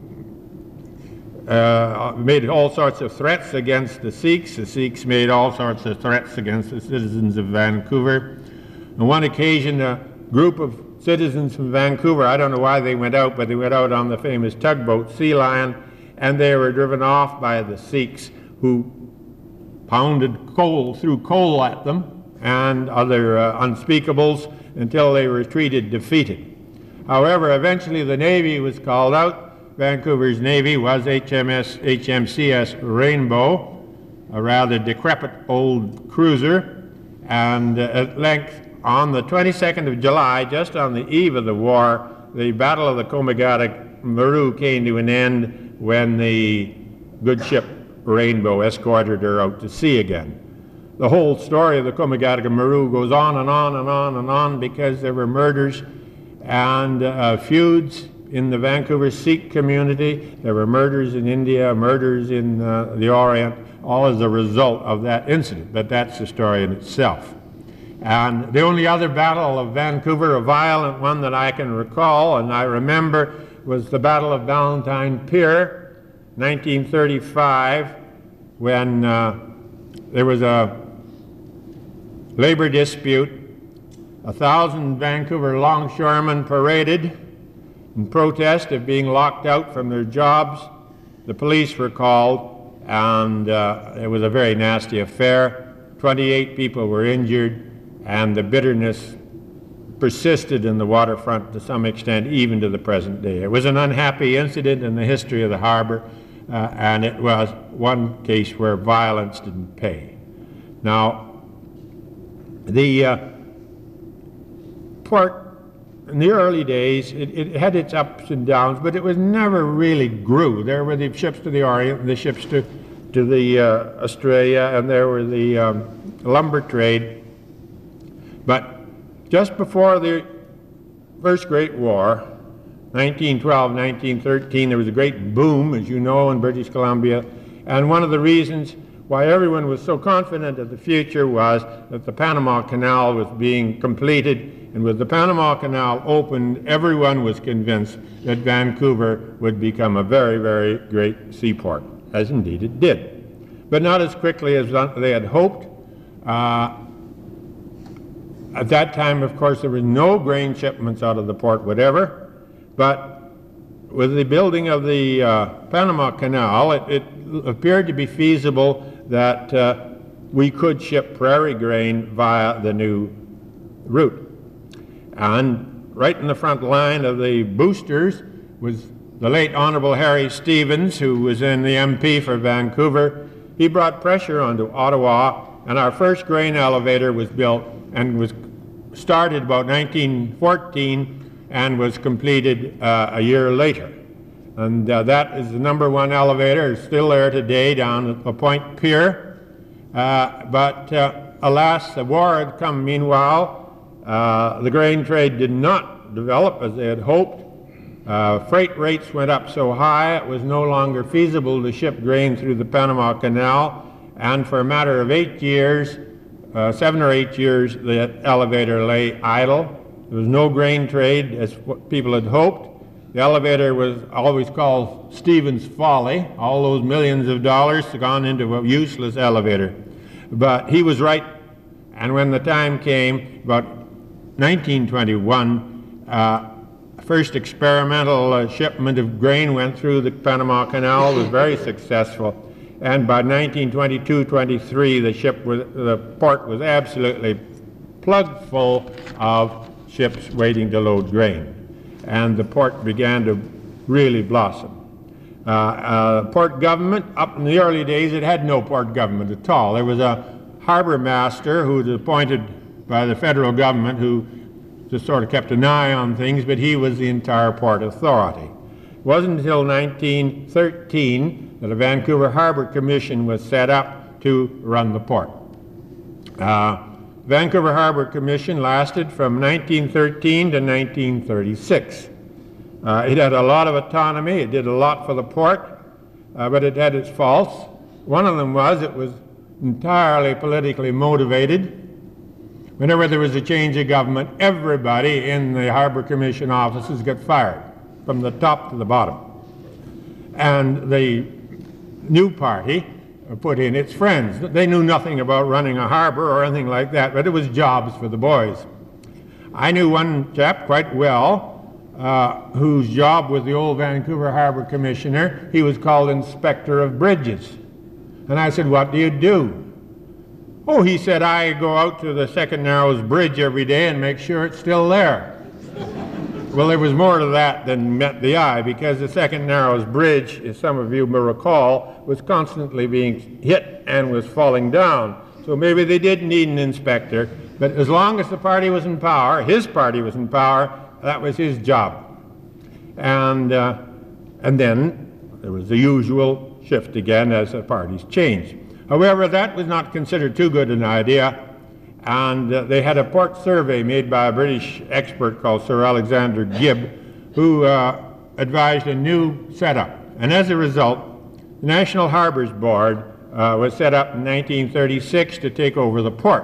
made all sorts of threats against the Sikhs. The Sikhs made all sorts of threats against the citizens of Vancouver. On one occasion, a group of citizens from Vancouver, I don't know why they went out, but they went out on the famous tugboat Sea Lion, and they were driven off by the Sikhs, who pounded threw coal at them and other unspeakables until they were treated defeated. However, eventually the Navy was called out. Vancouver's Navy was HMCS Rainbow, a rather decrepit old cruiser, and at length, on the 22nd of July, just on the eve of the war, the Battle of the Komagata Maru came to an end when the good ship Rainbow escorted her out to sea again. The whole story of the Komagata Maru goes on and on and on and on because there were murders and feuds in the Vancouver Sikh community. There were murders in India, murders in the Orient, all as a result of that incident. But that's the story in itself. And the only other battle of Vancouver, a violent one that I can recall and I remember, was the Battle of Valentine Pier, 1935, when there was a labor dispute. 1,000 Vancouver longshoremen paraded in protest of being locked out from their jobs. The police were called, and it was a very nasty affair. 28 people were injured, and the bitterness persisted in the waterfront to some extent, even to the present day. It was an unhappy incident in the history of the harbor, and it was one case where violence didn't pay. Now, the port, in the early days, it had its ups and downs, but it was never really grew. There were the ships to the Orient, and the ships to the Australia, and there were the lumber trade. But just before the First Great War, 1912, 1913, there was a great boom, as you know, in British Columbia. And one of the reasons why everyone was so confident of the future was that the Panama Canal was being completed. And with the Panama Canal opened, everyone was convinced that Vancouver would become a very, very great seaport, as indeed it did. But not as quickly as they had hoped. At that time, of course, there were no grain shipments out of the port whatever, but with the building of the Panama Canal, it appeared to be feasible that we could ship prairie grain via the new route. And right in the front line of the boosters was the late Honorable Harry Stevens, who was in the MP for Vancouver. He brought pressure onto Ottawa, and our first grain elevator was built and was started about 1914 and was completed a year later. And that is the #1 elevator. It's still there today down at the Point Pier. But alas, the war had come meanwhile. The grain trade did not develop as they had hoped. Freight rates went up so high it was no longer feasible to ship grain through the Panama Canal. And for a matter of 8 years, 7 or 8 years, the elevator lay idle. There was no grain trade as what people had hoped. The elevator was always called Stevens Folly. All those millions of dollars had gone into a useless elevator. But he was right, and when the time came, about 1921, first experimental shipment of grain went through the Panama Canal. It was very successful. And by 1922-23, the port was absolutely plugged full of ships waiting to load grain. And the port began to really blossom. Port government, up in the early days, it had no port government at all. There was a harbor master who was appointed by the federal government who just sort of kept an eye on things, but he was the entire port authority. It wasn't until 1913 that a Vancouver Harbor Commission was set up to run the port. Vancouver Harbor Commission lasted from 1913 to 1936. It had a lot of autonomy. It did a lot for the port, but it had its faults. One of them was it was entirely politically motivated. Whenever there was a change of government, everybody in the Harbor Commission offices got fired, from the top to the bottom. And the new party put in its friends. They knew nothing about running a harbor or anything like that, but it was jobs for the boys. I knew one chap quite well whose job was the old Vancouver Harbor Commissioner. He was called Inspector of Bridges. And I said, "What do you do?" "Oh," he said, "I go out to the Second Narrows Bridge every day and make sure it's still there." Well, there was more to that than met the eye, because the Second Narrows Bridge, as some of you may recall, was constantly being hit and was falling down. So maybe they did need an inspector, but as long as the party was in power, his party was in power, that was his job. And then there was the usual shift again as the parties changed. However, that was not considered too good an idea, and they had a port survey made by a British expert called Sir Alexander Gibb, who advised a new setup. And as a result, the National Harbors Board was set up in 1936 to take over the port.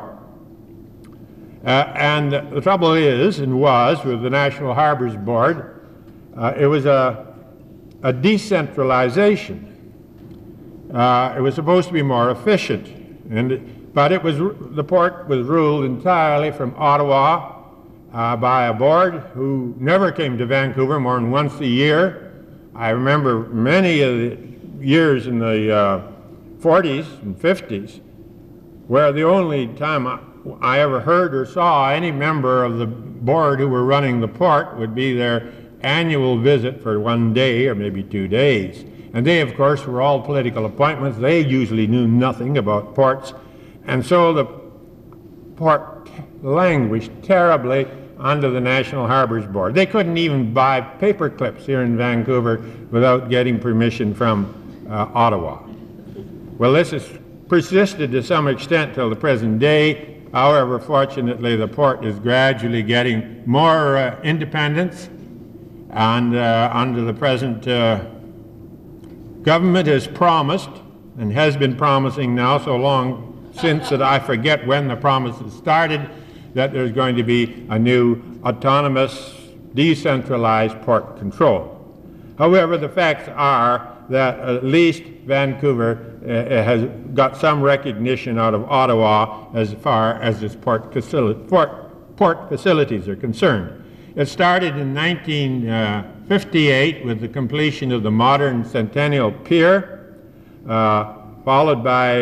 And the trouble is, and was, with the National Harbors Board, it was a decentralization. It was supposed to be more efficient, but the port was ruled entirely from Ottawa by a board who never came to Vancouver more than once a year. I remember many of the years in the 40s and 50s where the only time I ever heard or saw any member of the board who were running the port would be their annual visit for one day or maybe 2 days. And they, of course, were all political appointments. They usually knew nothing about ports. And so the port languished terribly under the National Harbors Board. They couldn't even buy paper clips here in Vancouver without getting permission from Ottawa. Well, this has persisted to some extent till the present day. However, fortunately, the port is gradually getting more independence, and under the present government has promised, and has been promising now so long since that I forget when the promises started, that there's going to be a new autonomous, decentralized port control. However, the facts are that at least Vancouver has got some recognition out of Ottawa as far as its port facilities are concerned. It started in 1958 with the completion of the modern Centennial Pier, followed by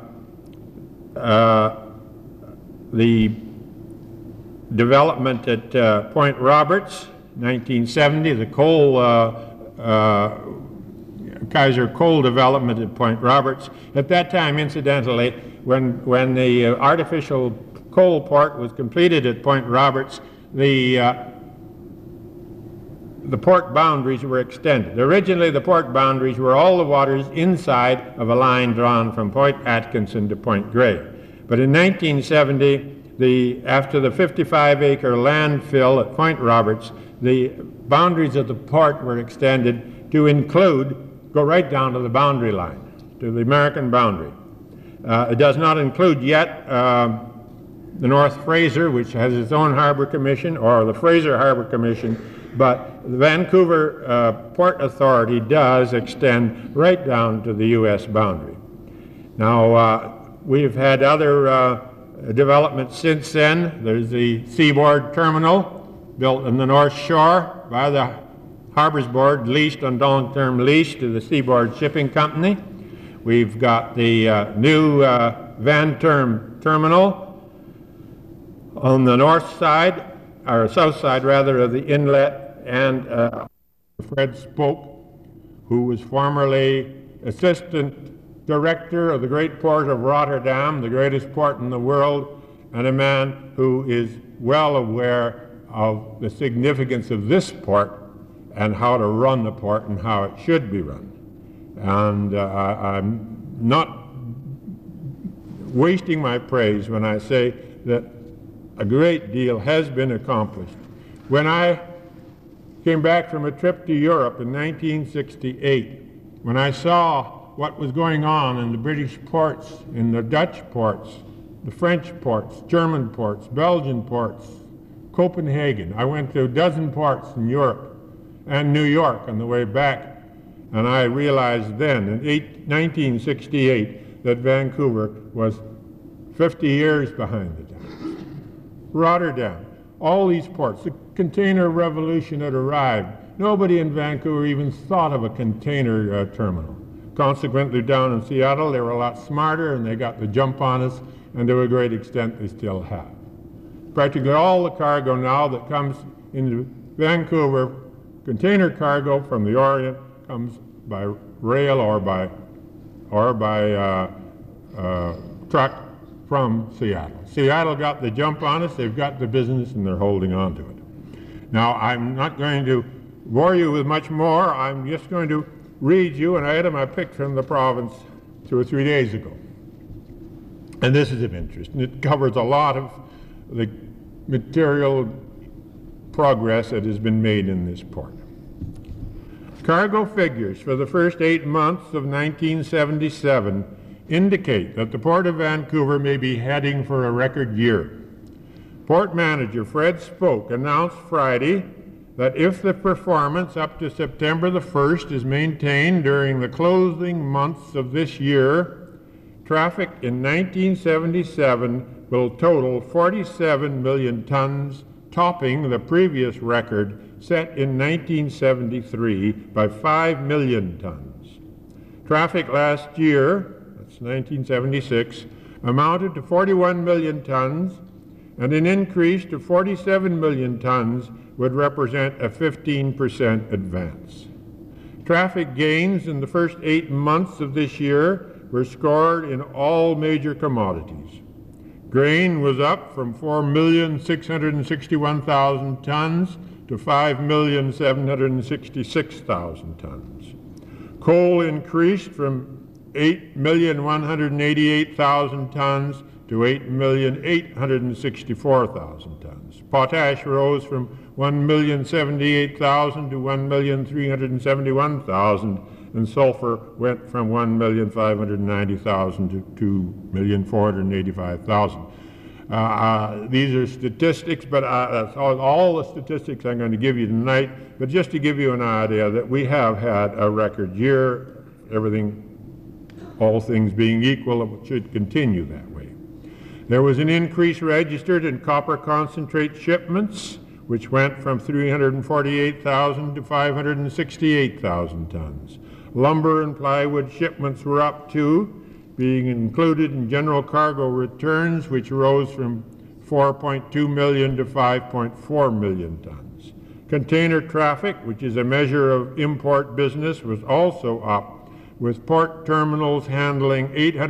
the development at Point Roberts, 1970, the Kaiser Coal development at Point Roberts. At that time, incidentally, when the artificial coal port was completed at Point Roberts, the port boundaries were extended. Originally, the port boundaries were all the waters inside of a line drawn from Point Atkinson to Point Grey. But in 1970, after the 55-acre landfill at Point Roberts, the boundaries of the port were extended to go right down to the boundary line, to the American boundary. It does not include yet the North Fraser, which has its own harbor commission, or the Fraser Harbor Commission, but the Vancouver Port Authority does extend right down to the U.S. boundary. Now, we've had other developments since then. There's the Seaboard Terminal, built on the North Shore by the Harbors Board, leased on long-term lease to the Seaboard Shipping Company. We've got the new Van Term Terminal on the north side, or south side rather, of the inlet, and Fred Spoke, who was formerly Assistant Director of the Great Port of Rotterdam, the greatest port in the world, and a man who is well aware of the significance of this port and how to run the port and how it should be run. And I'm not wasting my praise when I say that a great deal has been accomplished. When I came back from a trip to Europe in 1968, when I saw what was going on in the British ports, in the Dutch ports, the French ports, German ports, Belgian ports, Copenhagen. I went to a dozen ports in Europe and New York on the way back, and I realized then, in 1968, that Vancouver was 50 years behind the times. Rotterdam, all these ports, the container revolution had arrived. Nobody in Vancouver even thought of a container terminal. Consequently, down in Seattle, they were a lot smarter, and they got the jump on us, and to a great extent, they still have. Practically all the cargo now that comes into Vancouver, container cargo from the Orient, comes by rail or by truck from Seattle. Seattle got the jump on us, they've got the business, and they're holding on to it. Now, I'm not going to bore you with much more. I'm just going to read you an item I picked from the province 2 or 3 days ago. And this is of interest, and it covers a lot of the material progress that has been made in this port. Cargo figures for the first 8 months of 1977 indicate that the Port of Vancouver may be heading for a record year. Port manager Fred Spoke announced Friday that if the performance up to September the 1st is maintained during the closing months of this year, traffic in 1977 will total 47 million tons, topping the previous record set in 1973 by 5 million tons. Traffic last year, that's 1976, amounted to 41 million tons, and an increase to 47 million tons would represent a 15% advance. Traffic gains in the first 8 months of this year were scored in all major commodities. Grain was up from 4,661,000 tons to 5,766,000 tons. Coal increased from 8,188,000 tons to 8,864,000 tons. Potash rose from 1,078,000 to 1,371,000, and sulfur went from 1,590,000 to 2,485,000. These are statistics, but that's all the statistics I'm going to give you tonight. But just to give you an idea that we have had a record year, all things being equal, it should continue that way. There was an increase registered in copper concentrate shipments, which went from 348,000 to 568,000 tons. Lumber and plywood shipments were up too, being included in general cargo returns, which rose from 4.2 million to 5.4 million tons. Container traffic, which is a measure of import business, was also up, with port terminals handling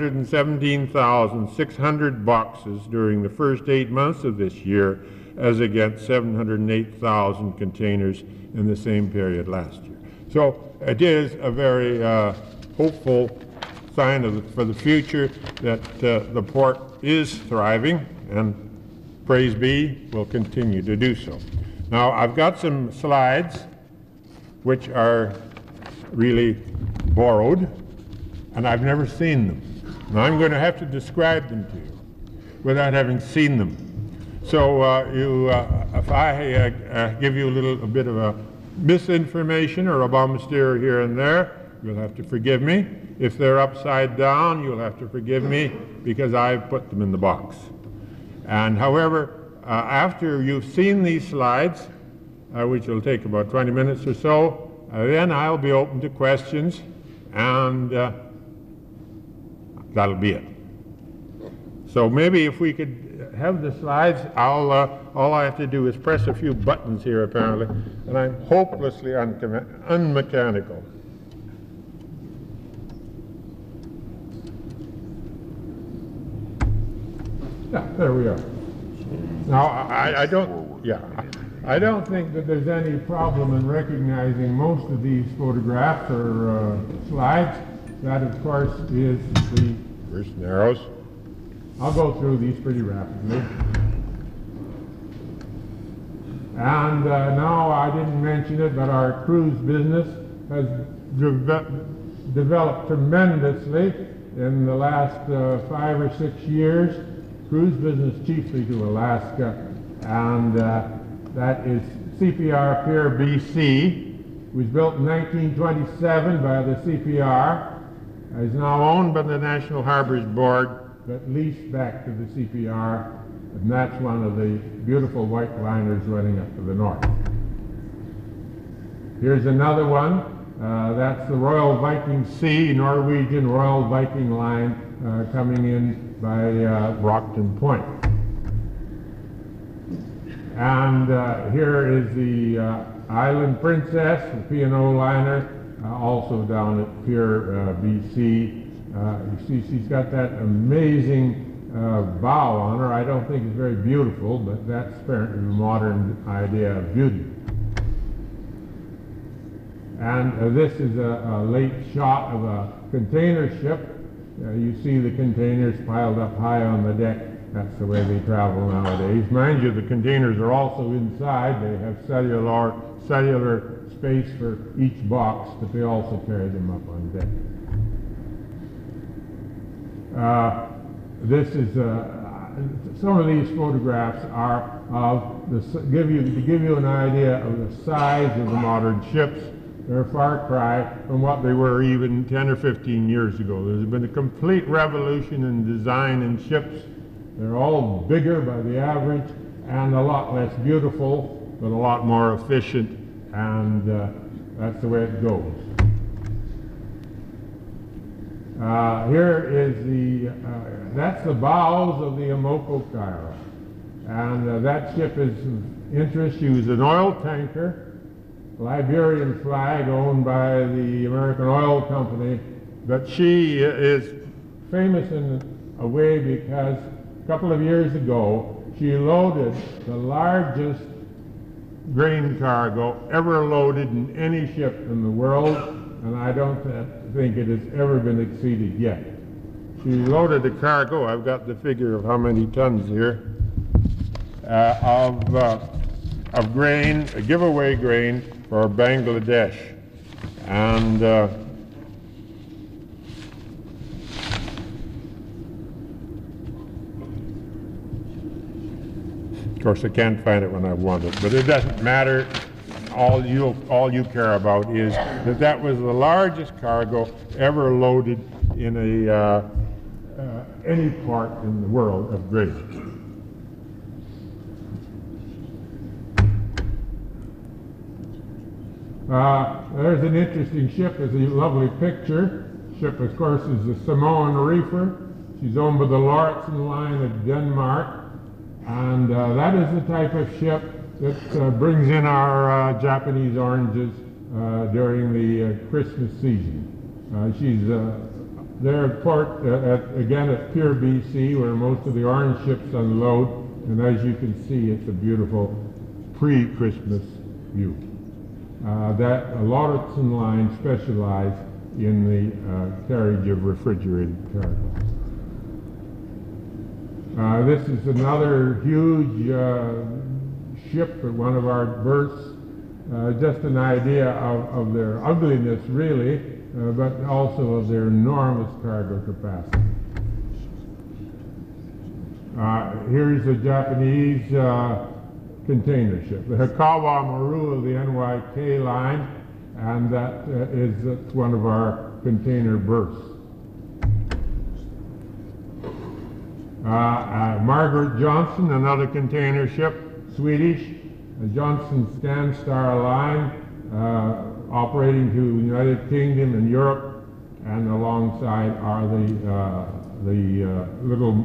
817,600 boxes during the first 8 months of this year, as against 708,000 containers in the same period last year. So it is a very hopeful sign for the future that the port is thriving, and praise be, will continue to do so. Now, I've got some slides which are really borrowed, and I've never seen them. Now, I'm going to have to describe them to you without having seen them. So if I give you a bit of a misinformation or a bombasterier here and there, you'll have to forgive me. If they're upside down, you'll have to forgive me because I've put them in the box. And however, after you've seen these slides, which will take about 20 minutes or so, then I'll be open to questions, and that'll be it. So maybe if we could have the slides, all I have to do is press a few buttons here apparently, and I'm hopelessly unmechanical. Yeah, there we are. Now, I don't, yeah. I don't think that there's any problem in recognizing most of these photographs or slides. That, of course, is the first Narrows. I'll go through these pretty rapidly. And now, I didn't mention it, but our cruise business has developed tremendously in the last 5 or 6 years. Cruise business chiefly to Alaska, and that is CPR Pier BC. It was built in 1927 by the CPR. Is now owned by the National Harbors Board, but leased back to the CPR, and that's one of the beautiful white liners running up to the north. Here's another one. That's the Royal Viking Sea, Norwegian Royal Viking Line, coming in by Brockton Point. And here is the Island Princess, the P&O liner, also down at Pier BC. You see she's got that amazing bow on her. I don't think it's very beautiful, but that's apparently the modern idea of beauty. And this is a late shot of a container ship. You see the containers piled up high on the deck. That's the way they travel nowadays. Mind you, the containers are also inside. They have cellular space for each box, but they also carry them up on deck. This is some of these photographs are of to give you an idea of the size of the modern ships. They're a far cry from what they were even 10 or 15 years ago. There's been a complete revolution in design in ships. They're all bigger by the average and a lot less beautiful, but a lot more efficient, and that's the way it goes. Here is that's the bows of the Imoko Cairo, and that ship is of interest. She was an oil tanker, Liberian flag, owned by the American Oil Company, but she is famous in a way because a couple of years ago she loaded the largest grain cargo ever loaded in any ship in the world, and I don't think it has ever been exceeded yet. She loaded a cargo, I've got the figure of how many tons here, of grain, a giveaway grain for Bangladesh. And of course I can't find it when I want it, but it doesn't matter. All you care about is that that was the largest cargo ever loaded in any port in the world of grain. There's an interesting ship. There's a lovely picture. Ship, of course, is the Samoan Reefer. She's owned by the Lauritsen Line of Denmark, and that is the type of ship that brings in our Japanese oranges during the Christmas season. She's there at port, again at Pier BC, where most of the orange ships unload, and as you can see, it's a beautiful pre-Christmas view. That Lauritsen Line specialized in the carriage of refrigerated cargo. This is another huge ship at one of our berths. Just an idea of their ugliness, really, but also of their enormous cargo capacity. Here's a Japanese container ship, the Hikawa Maru of the NYK line, and that's one of our container berths. Margaret Johnson, another container ship, Swedish, Johnson Skanstar line, operating to the United Kingdom and Europe, and alongside are the little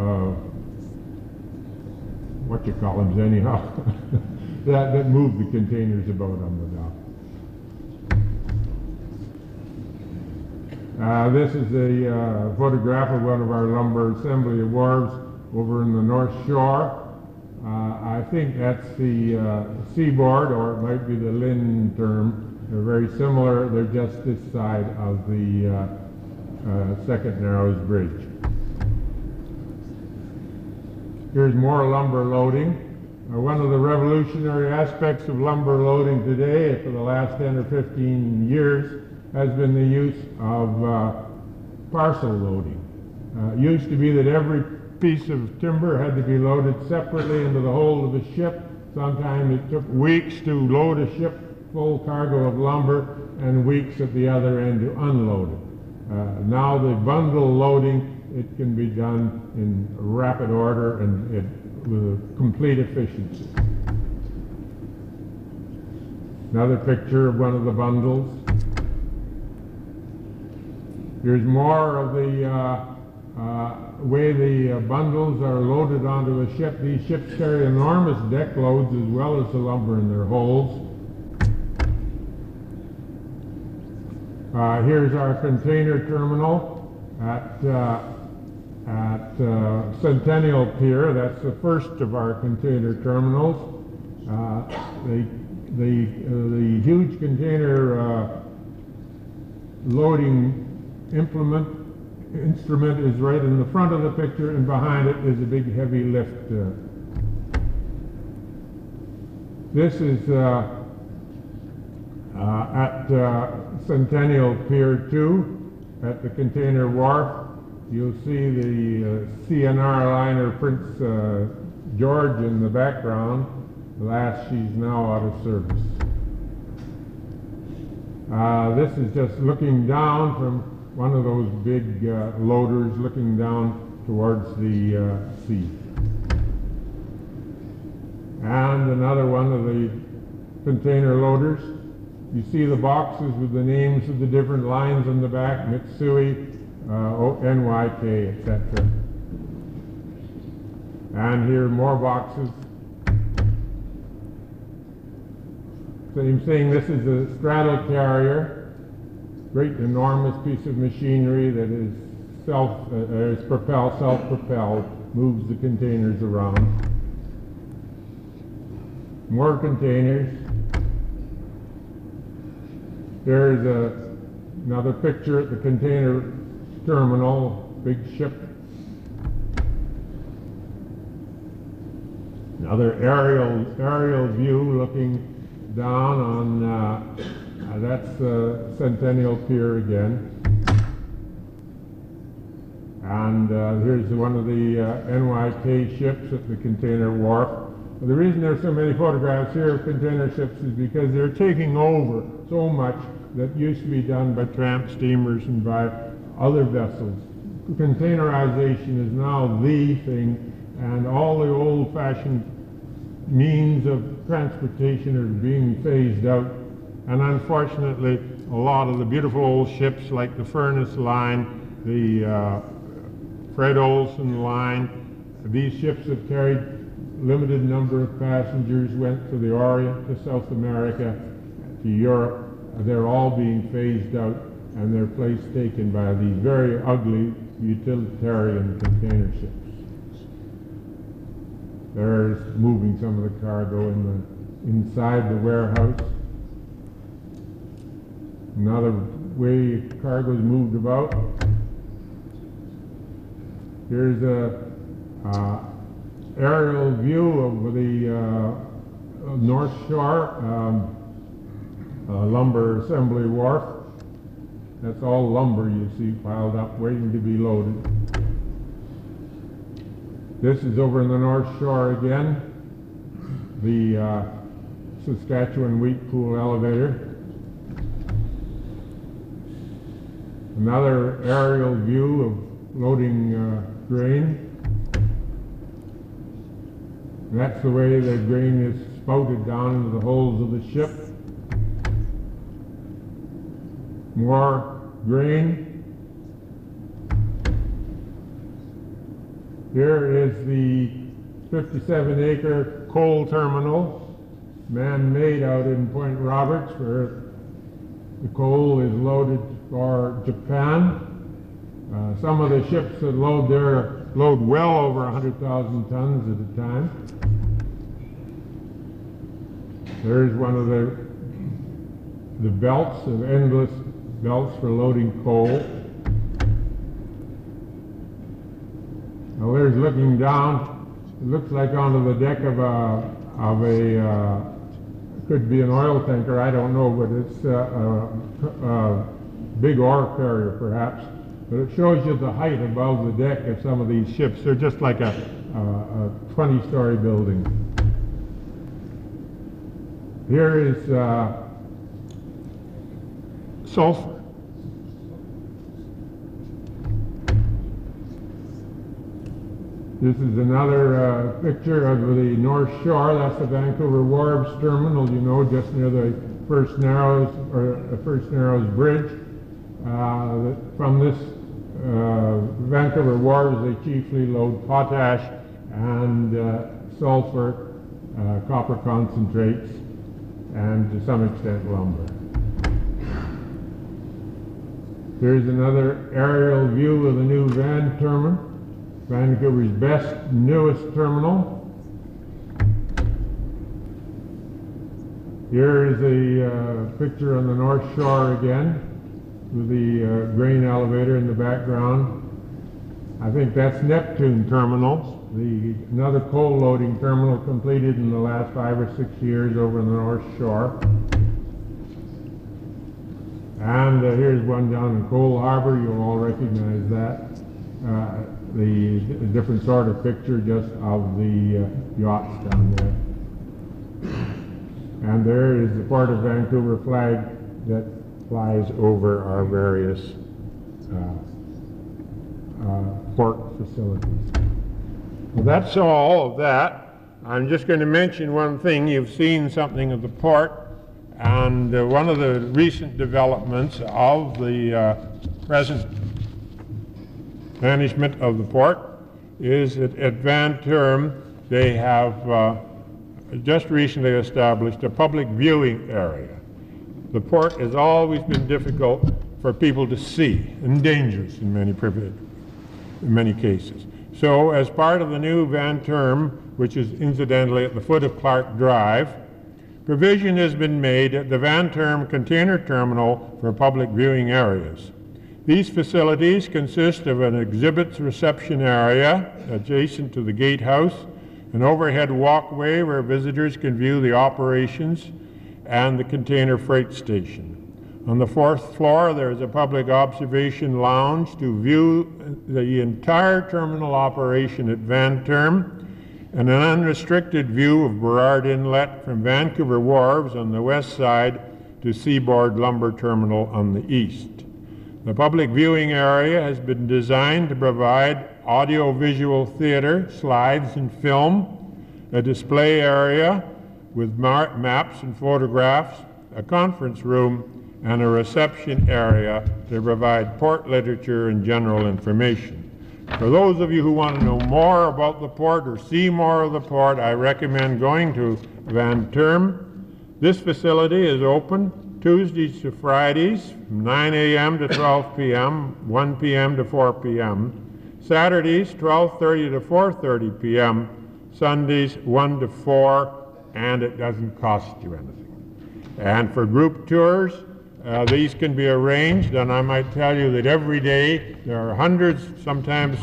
what you call them anyhow, that move the containers about on the dock. This is a photograph of one of our lumber assembly wharves over in the North Shore. I I think that's the seaboard, or it might be the Lynn term. They're very similar. They're just this side of the Second Narrows Bridge. Here's more lumber loading. One of the revolutionary aspects of lumber loading today, for the last 10 or 15 years, has been the use of parcel loading. It used to be that every piece of timber had to be loaded separately into the hold of a ship. Sometimes it took weeks to load a ship full cargo of lumber and weeks at the other end to unload it. Now the bundle loading, it can be done in rapid order and with a complete efficiency. Another picture of one of the bundles. Here's more of the way the bundles are loaded onto a ship. These ships carry enormous deck loads as well as the lumber in their holds. Here's our container terminal at Centennial Pier. That's the first of our container terminals. The huge container loading instrument is right in the front of the picture, and behind it is a big heavy lift. This is at Centennial Pier 2 at the container wharf. You'll see the CNR liner Prince George in the background. Alas, she's now out of service. This is just looking down from one of those big loaders, looking down towards the sea. And another one of the container loaders. You see the boxes with the names of the different lines on the back: Mitsui, NYK, etc. And here more boxes. Same thing, this is a straddle carrier, great enormous piece of machinery that is self-propelled, moves the containers around. More containers. There's another picture at the container terminal, big ship. Another aerial view looking down on, that's Centennial Pier again. And here's one of the NYK ships at the container wharf. Well, the reason there's so many photographs here of container ships is because they're taking over so much that used to be done by tramp steamers and by other vessels. Containerization is now the thing, and all the old-fashioned means of transportation are being phased out. And unfortunately, a lot of the beautiful old ships like the Furnace Line, the Fred Olson Line, these ships have carried limited number of passengers, went to the Orient, to South America, to Europe. They're all being phased out, and their place taken by these very ugly utilitarian container ships. There's moving some of the cargo inside the warehouse. Another way cargo is moved about. Here's a aerial view of the North Shore lumber assembly wharf. That's all lumber you see piled up waiting to be loaded. This is over in the North Shore again, the Saskatchewan Wheat Pool elevator. Another aerial view of loading grain. And that's the way the grain is spouted down into the holds of the ship. More grain. Here is the 57-acre coal terminal, man-made out in Point Roberts, where the coal is loaded for Japan. Some of the ships that load there load well over 100,000 tons at a time. There's one of the belts, of endless belts for loading coal. Now there's looking down, it looks like onto the deck of a could be an oil tanker, I don't know, but it's a big ore carrier perhaps. But it shows you the height above the deck of some of these ships. They're just like a 20-story building. Here is sulfur. This is another picture of the North Shore. That's the Vancouver Wharves Terminal, you know, just near the First Narrows Bridge. From this Vancouver Wharves, they chiefly load potash and sulfur, copper concentrates, and to some extent lumber. Here's another aerial view of the new Vancouver's best, newest terminal. Here is a picture on the North Shore again, with the grain elevator in the background. I think that's Neptune Terminal, another coal loading terminal completed in the last 5 or 6 years over on the North Shore. And here's one down in Coal Harbor. You'll all recognize that. The different sort of picture just of the yachts down there. And there is the Port of Vancouver flag that flies over our various port facilities. Well, that's all of that. I'm just going to mention one thing. You've seen something of the port, and one of the recent developments of the present management of the port is that at Van Term they have just recently established a public viewing area. The port has always been difficult for people to see and dangerous in many cases. So as part of the new Van Term, which is incidentally at the foot of Clark Drive, provision has been made at the Van Term Container Terminal for public viewing areas. These facilities consist of an exhibits reception area adjacent to the gatehouse, an overhead walkway where visitors can view the operations, and the container freight station. On the 4th floor, there is a public observation lounge to view the entire terminal operation at Van Term, and an unrestricted view of Burrard Inlet from Vancouver Wharves on the west side to Seaboard Lumber Terminal on the east. The public viewing area has been designed to provide audio-visual theater, slides and film, a display area with maps and photographs, a conference room, and a reception area to provide port literature and general information. For those of you who want to know more about the port or see more of the port, I recommend going to Van Term. This facility is open Tuesdays to Fridays from 9 a.m. to 12 p.m., 1 p.m. to 4 p.m., Saturdays 12:30 to 4:30 p.m., Sundays 1 to 4, and it doesn't cost you anything. And for group tours, these can be arranged, and I might tell you that every day there are hundreds, sometimes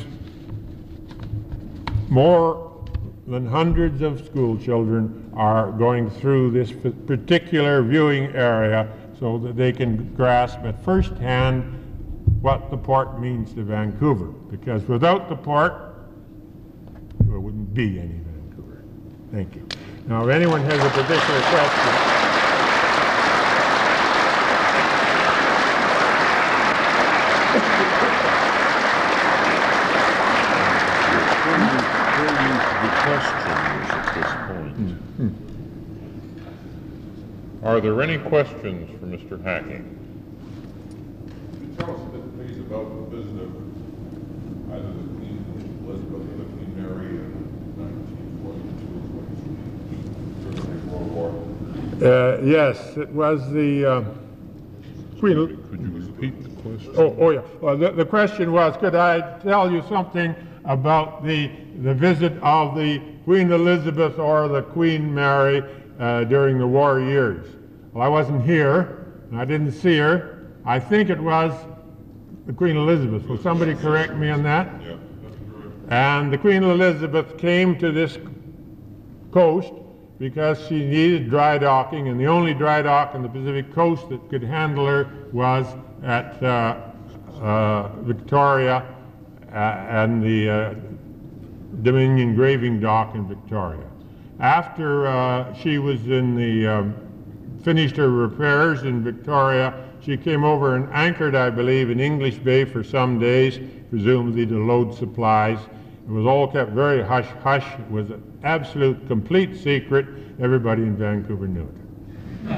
more than hundreds of school children are going through this particular viewing area so that they can grasp at first hand what the port means to Vancouver. Because without the port, there wouldn't be any Vancouver. Thank you. Now, if anyone has a particular question. Are there any questions for Mr. Hacking? Tell us a bit, please, about the visit of either the Queen Elizabeth or the Queen Mary in 1942 during the World War. Yes, it was the Queen. Could you repeat the question? Oh yeah. Well, the question was, could I tell you something about the visit of the Queen Elizabeth or the Queen Mary during the war years. Well, I wasn't here, and I didn't see her. I think it was the Queen Elizabeth. Will somebody correct me on that? Yeah, that's correct. And the Queen Elizabeth came to this coast because she needed dry docking, and the only dry dock on the Pacific coast that could handle her was at Victoria and the Dominion Graving Dock in Victoria. After she was in the finished her repairs in Victoria, she came over and anchored, I believe, in English Bay for some days, presumably to load supplies. It was all kept very hush-hush. It was an absolute, complete secret. Everybody in Vancouver knew it.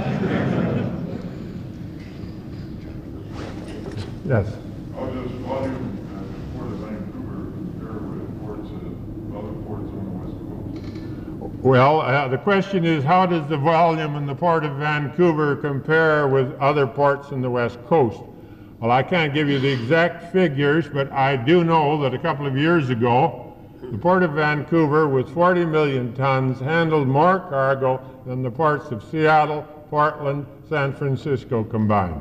Yes? How does volume at the Port of Vancouver compare with ports other ports on the West Coast? Well, the question is, how does the volume in the Port of Vancouver compare with other ports in the West Coast? Well, I can't give you the exact figures, but I do know that a couple of years ago, the Port of Vancouver, with 40 million tons, handled more cargo than the ports of Seattle, Portland, San Francisco combined.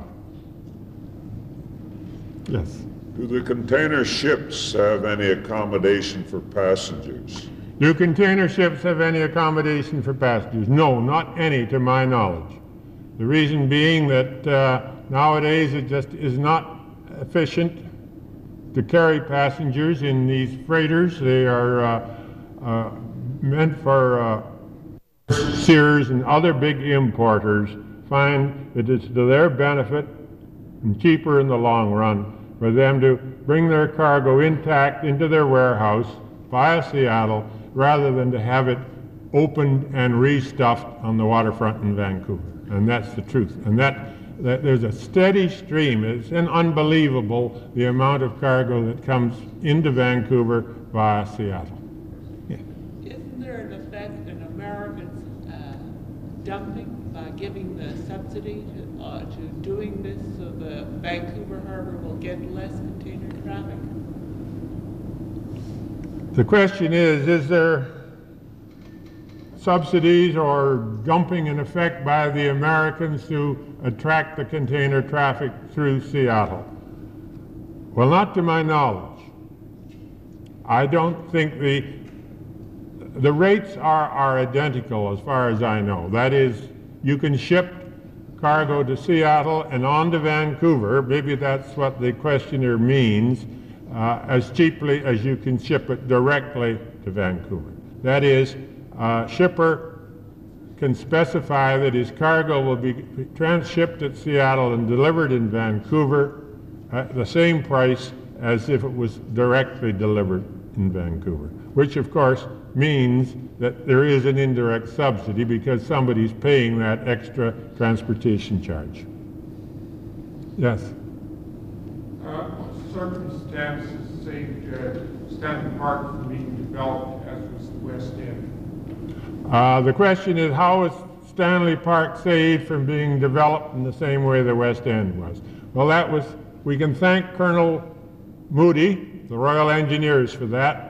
Yes. Do the container ships have any accommodation for passengers? Do container ships have any accommodation for passengers? No, not any to my knowledge. The reason being that nowadays it just is not efficient to carry passengers in these freighters. They are meant for Sears and other big importers find that it's to their benefit and cheaper in the long run for them to bring their cargo intact into their warehouse via Seattle rather than to have it opened and restuffed on the waterfront in Vancouver. And that's the truth. And that there's a steady stream. It's unbelievable the amount of cargo that comes into Vancouver via Seattle. Yeah. Isn't there an effect in Americans dumping by giving the subsidy to doing this so the Vancouver harbor will get less container traffic? The question is there subsidies or dumping in effect by the Americans to attract the container traffic through Seattle? Well, not to my knowledge. I don't think the rates are identical as far as I know. That is, you can ship cargo to Seattle and on to Vancouver, maybe that's what the questioner means, as cheaply as you can ship it directly to Vancouver. That is, shipper can specify that his cargo will be transshipped at Seattle and delivered in Vancouver at the same price as if it was directly delivered in Vancouver, which of course means that there is an indirect subsidy because somebody's paying that extra transportation charge. Yes? What circumstances saved Stanley Park from being developed as was the West End? The question is, how is Stanley Park saved from being developed in the same way the West End was? Well, we can thank Colonel Moody, the Royal Engineers, for that.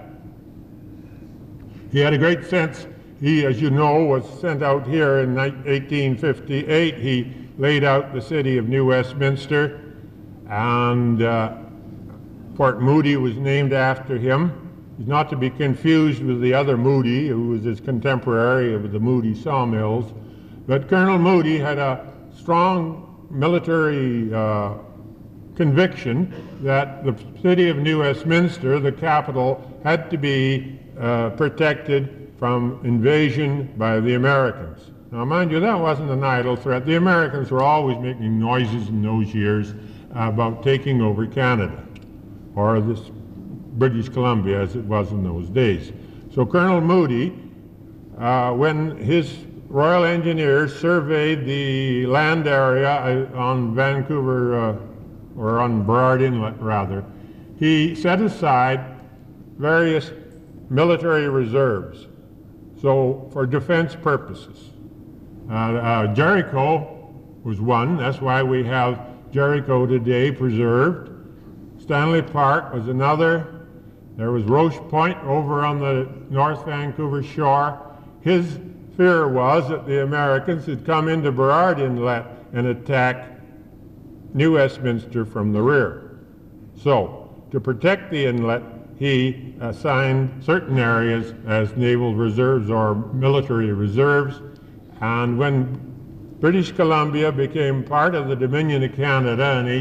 He had a great sense. He, as you know, was sent out here in 1858. He laid out the city of New Westminster, and Port Moody was named after him. He's not to be confused with the other Moody, who was his contemporary of the Moody sawmills. But Colonel Moody had a strong military conviction that the city of New Westminster, the capital, had to be protected from invasion by the Americans. Now, mind you, that wasn't an idle threat. The Americans were always making noises in those years about taking over Canada, or this British Columbia as it was in those days. So Colonel Moody, when his Royal Engineers surveyed the land area on Vancouver, or on Burrard Inlet rather, he set aside various military reserves, so for defense purposes. Jericho was one, that's why we have Jericho today preserved. Stanley Park was another. There was Roche Point over on the North Vancouver shore. His fear was that the Americans had come into Burrard Inlet and attacked New Westminster from the rear. So, to protect the inlet, he assigned certain areas as naval reserves or military reserves, and when British Columbia became part of the Dominion of Canada in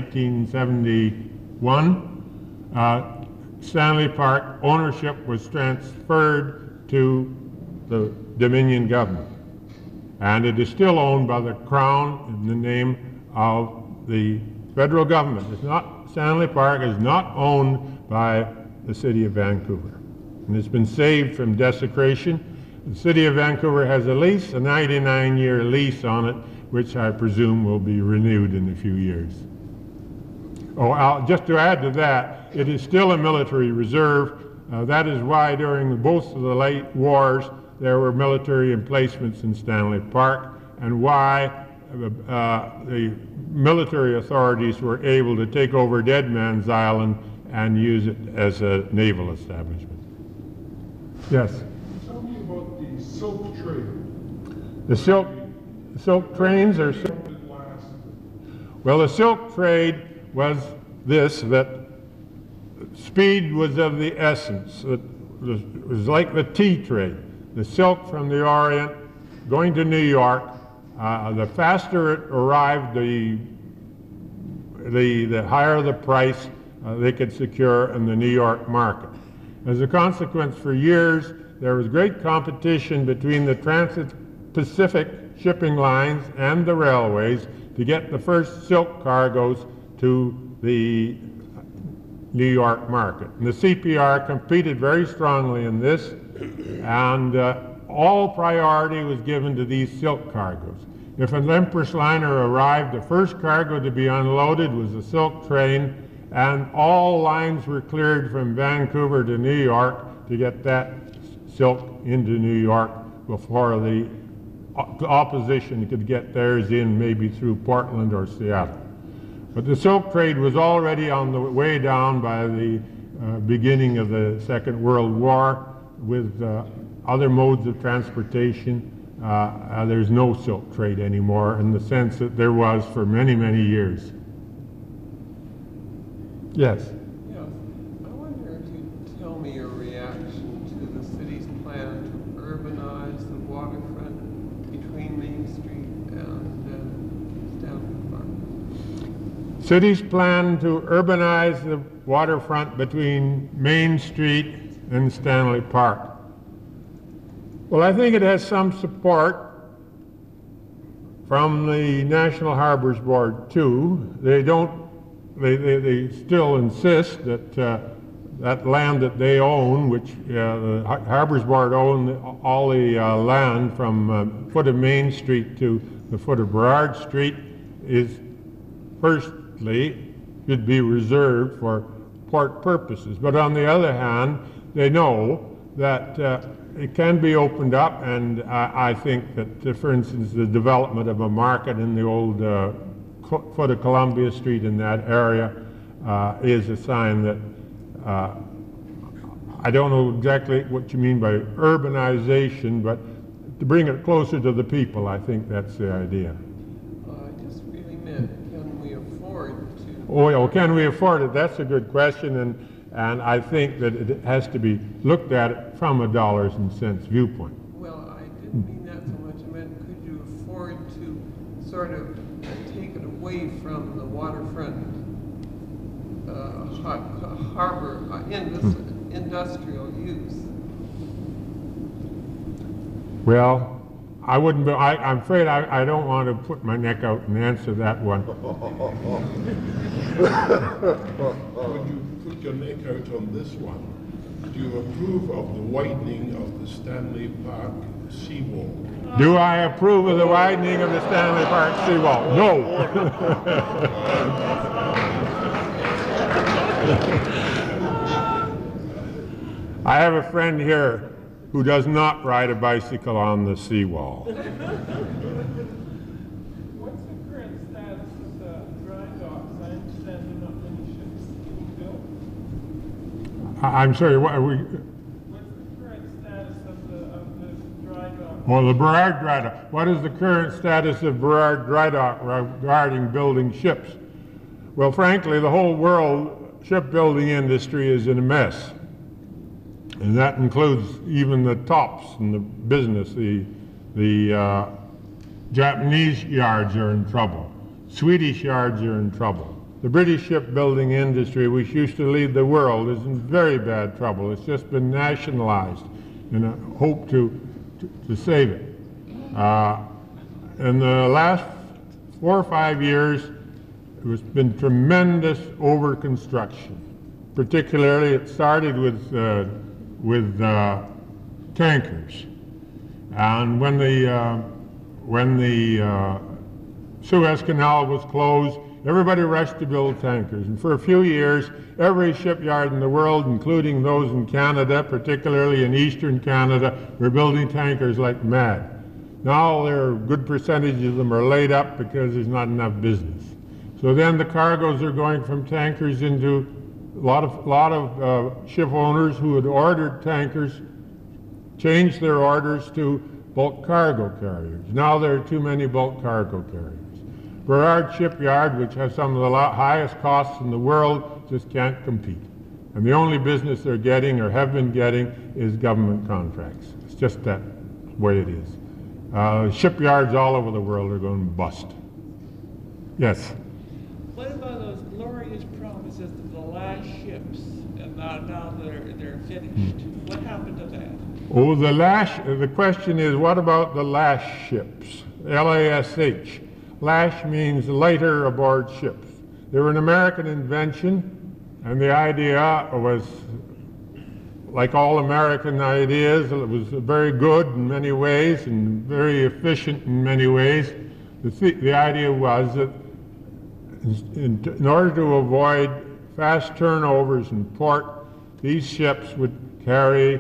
1871, Stanley Park ownership was transferred to the Dominion government, and it is still owned by the Crown in the name of the federal government. It's not, Stanley Park is not owned by the City of Vancouver, and it's been saved from desecration. The City of Vancouver has a lease, a 99-year lease on it, which I presume will be renewed in a few years. Oh, just to add to that, it is still a military reserve. That is why during both of the late wars there were military emplacements in Stanley Park, and why the military authorities were able to take over Dead Man's Island and use it as a naval establishment. Yes? Tell me about the silk trade. The silk trains are... Well, the silk trade was this, that speed was of the essence. It was like the tea trade. The silk from the Orient going to New York, the faster it arrived, the higher the price they could secure in the New York market. As a consequence, for years, there was great competition between the Trans-Pacific shipping lines and the railways to get the first silk cargoes to the New York market. And the CPR competed very strongly in this, and all priority was given to these silk cargoes. If an Empress liner arrived, the first cargo to be unloaded was a silk train, and all lines were cleared from Vancouver to New York to get that silk into New York before the opposition could get theirs in, maybe through Portland or Seattle. But the silk trade was already on the way down by the beginning of the Second World War with other modes of transportation. There's no silk trade anymore in the sense that there was for many, many years. Yes? Yes. I wonder if you'd tell me your reaction to the city's plan to urbanize the waterfront between Main Street and Stanley Park. City's plan to urbanize the waterfront between Main Street and Stanley Park. Well, I think it has some support from the National Harbors Board too. They still insist that that land that they own, which the Harbors Board own all the land from foot of Main Street to the foot of Burrard Street, is firstly should be reserved for port purposes. But on the other hand, they know that it can be opened up, and I think that, for instance, the development of a market in the old foot of Columbia Street in that area is a sign that I don't know exactly what you mean by urbanization, but to bring it closer to the people, I think that's the idea. I just really meant, can we afford to... Oh, well, can we afford it? That's a good question, and I think that it has to be looked at from a dollars and cents viewpoint. Well, I didn't mean that so much. I meant, could you afford to sort of take it away from the waterfront harbor industrial use? Well, I wouldn't be, I'm afraid I don't want to put my neck out and answer that one. Would you put your neck out on this one? Do you approve of the widening of the Stanley Park seawall? Do I approve of the widening of the Stanley Park seawall? No. I have a friend here who does not ride a bicycle on the seawall. What's the current status of the dry docks? I understand there are not many ships being built. I'm sorry, what are we... What's the current status of the dry dock Well, the Burrard Dry Dock. What is the current status of Burrard Dry Dock regarding building ships? Well, frankly, the whole world shipbuilding industry is in a mess. And that includes even the tops in the business. The Japanese yards are in trouble. Swedish yards are in trouble. The British shipbuilding industry, which used to lead the world, is in very bad trouble. It's just been nationalized in a hope to save it. In the last 4 or 5 years, there has been tremendous over-construction. Particularly, it started with tankers. And when the Suez Canal was closed, everybody rushed to build tankers. And for a few years, every shipyard in the world, including those in Canada, particularly in eastern Canada, were building tankers like mad. Now a good percentage of them are laid up because there's not enough business. So then the cargoes are going from tankers into a lot of ship owners who had ordered tankers changed their orders to bulk cargo carriers. Now there are too many bulk cargo carriers. Burrard Shipyard, which has some of the highest costs in the world, just can't compete. And the only business they're getting or have been getting is government contracts. It's just that way it is. Shipyards all over the world are going to bust. Yes? What about those glorious promises of the last ships, and now they're finished? What happened to that? Oh, the question is, what about the lash ships? L-A-S-H. Lash means lighter aboard ships. They were an American invention, and the idea was, like all American ideas, it was very good in many ways and very efficient in many ways. The idea was that in order to avoid fast turnovers in port, these ships would carry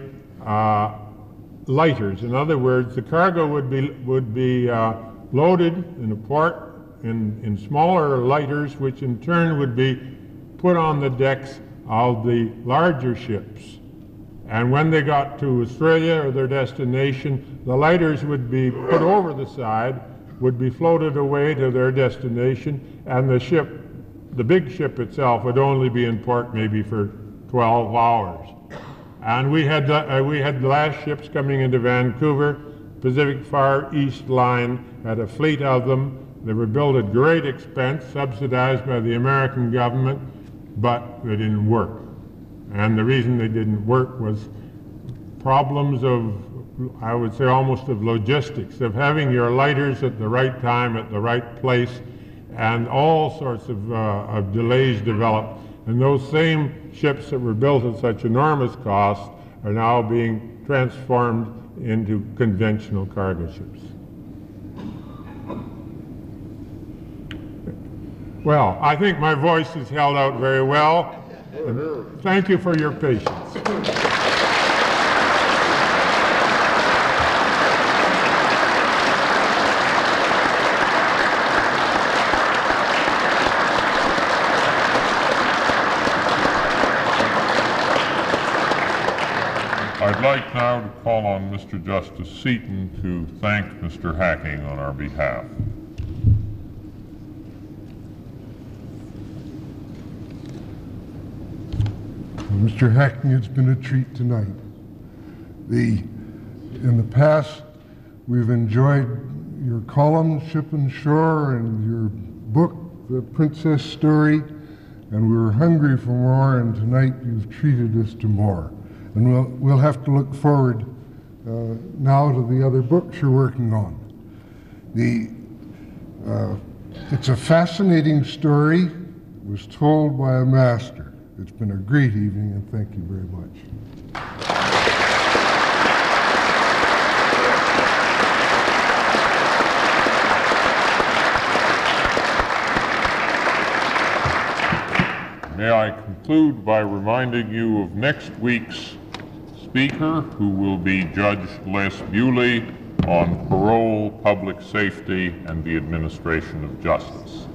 lighters. In other words, the cargo would be loaded in a port in smaller lighters, which in turn would be put on the decks of the larger ships. And when they got to Australia or their destination, the lighters would be put over the side, would be floated away to their destination, and the big ship itself would only be in port maybe for 12 hours. And we had the last ships coming into Vancouver. Pacific Far East Line had a fleet of them. They were built at great expense, subsidized by the American government, but they didn't work. And the reason they didn't work was problems of, I would say, almost of logistics, of having your lighters at the right time, at the right place, and all sorts of delays developed. And those same ships that were built at such enormous cost are now being transformed into conventional cargo ships. Well, I think my voice has held out very well. Thank you for your patience. I'd like now to call on Mr. Justice Seaton to thank Mr. Hacking on our behalf. Mr. Hacking, it's been a treat tonight. In the past, we've enjoyed your column, Ship and Shore, and your book, The Princess Story, and we were hungry for more, and tonight you've treated us to more. And we'll have to look forward now to the other books you're working on. It's a fascinating story. It was told by a master. It's been a great evening, and thank you very much. May I conclude by reminding you of next week's speaker, who will be Judge Les Bewley on parole, public safety, and the administration of justice.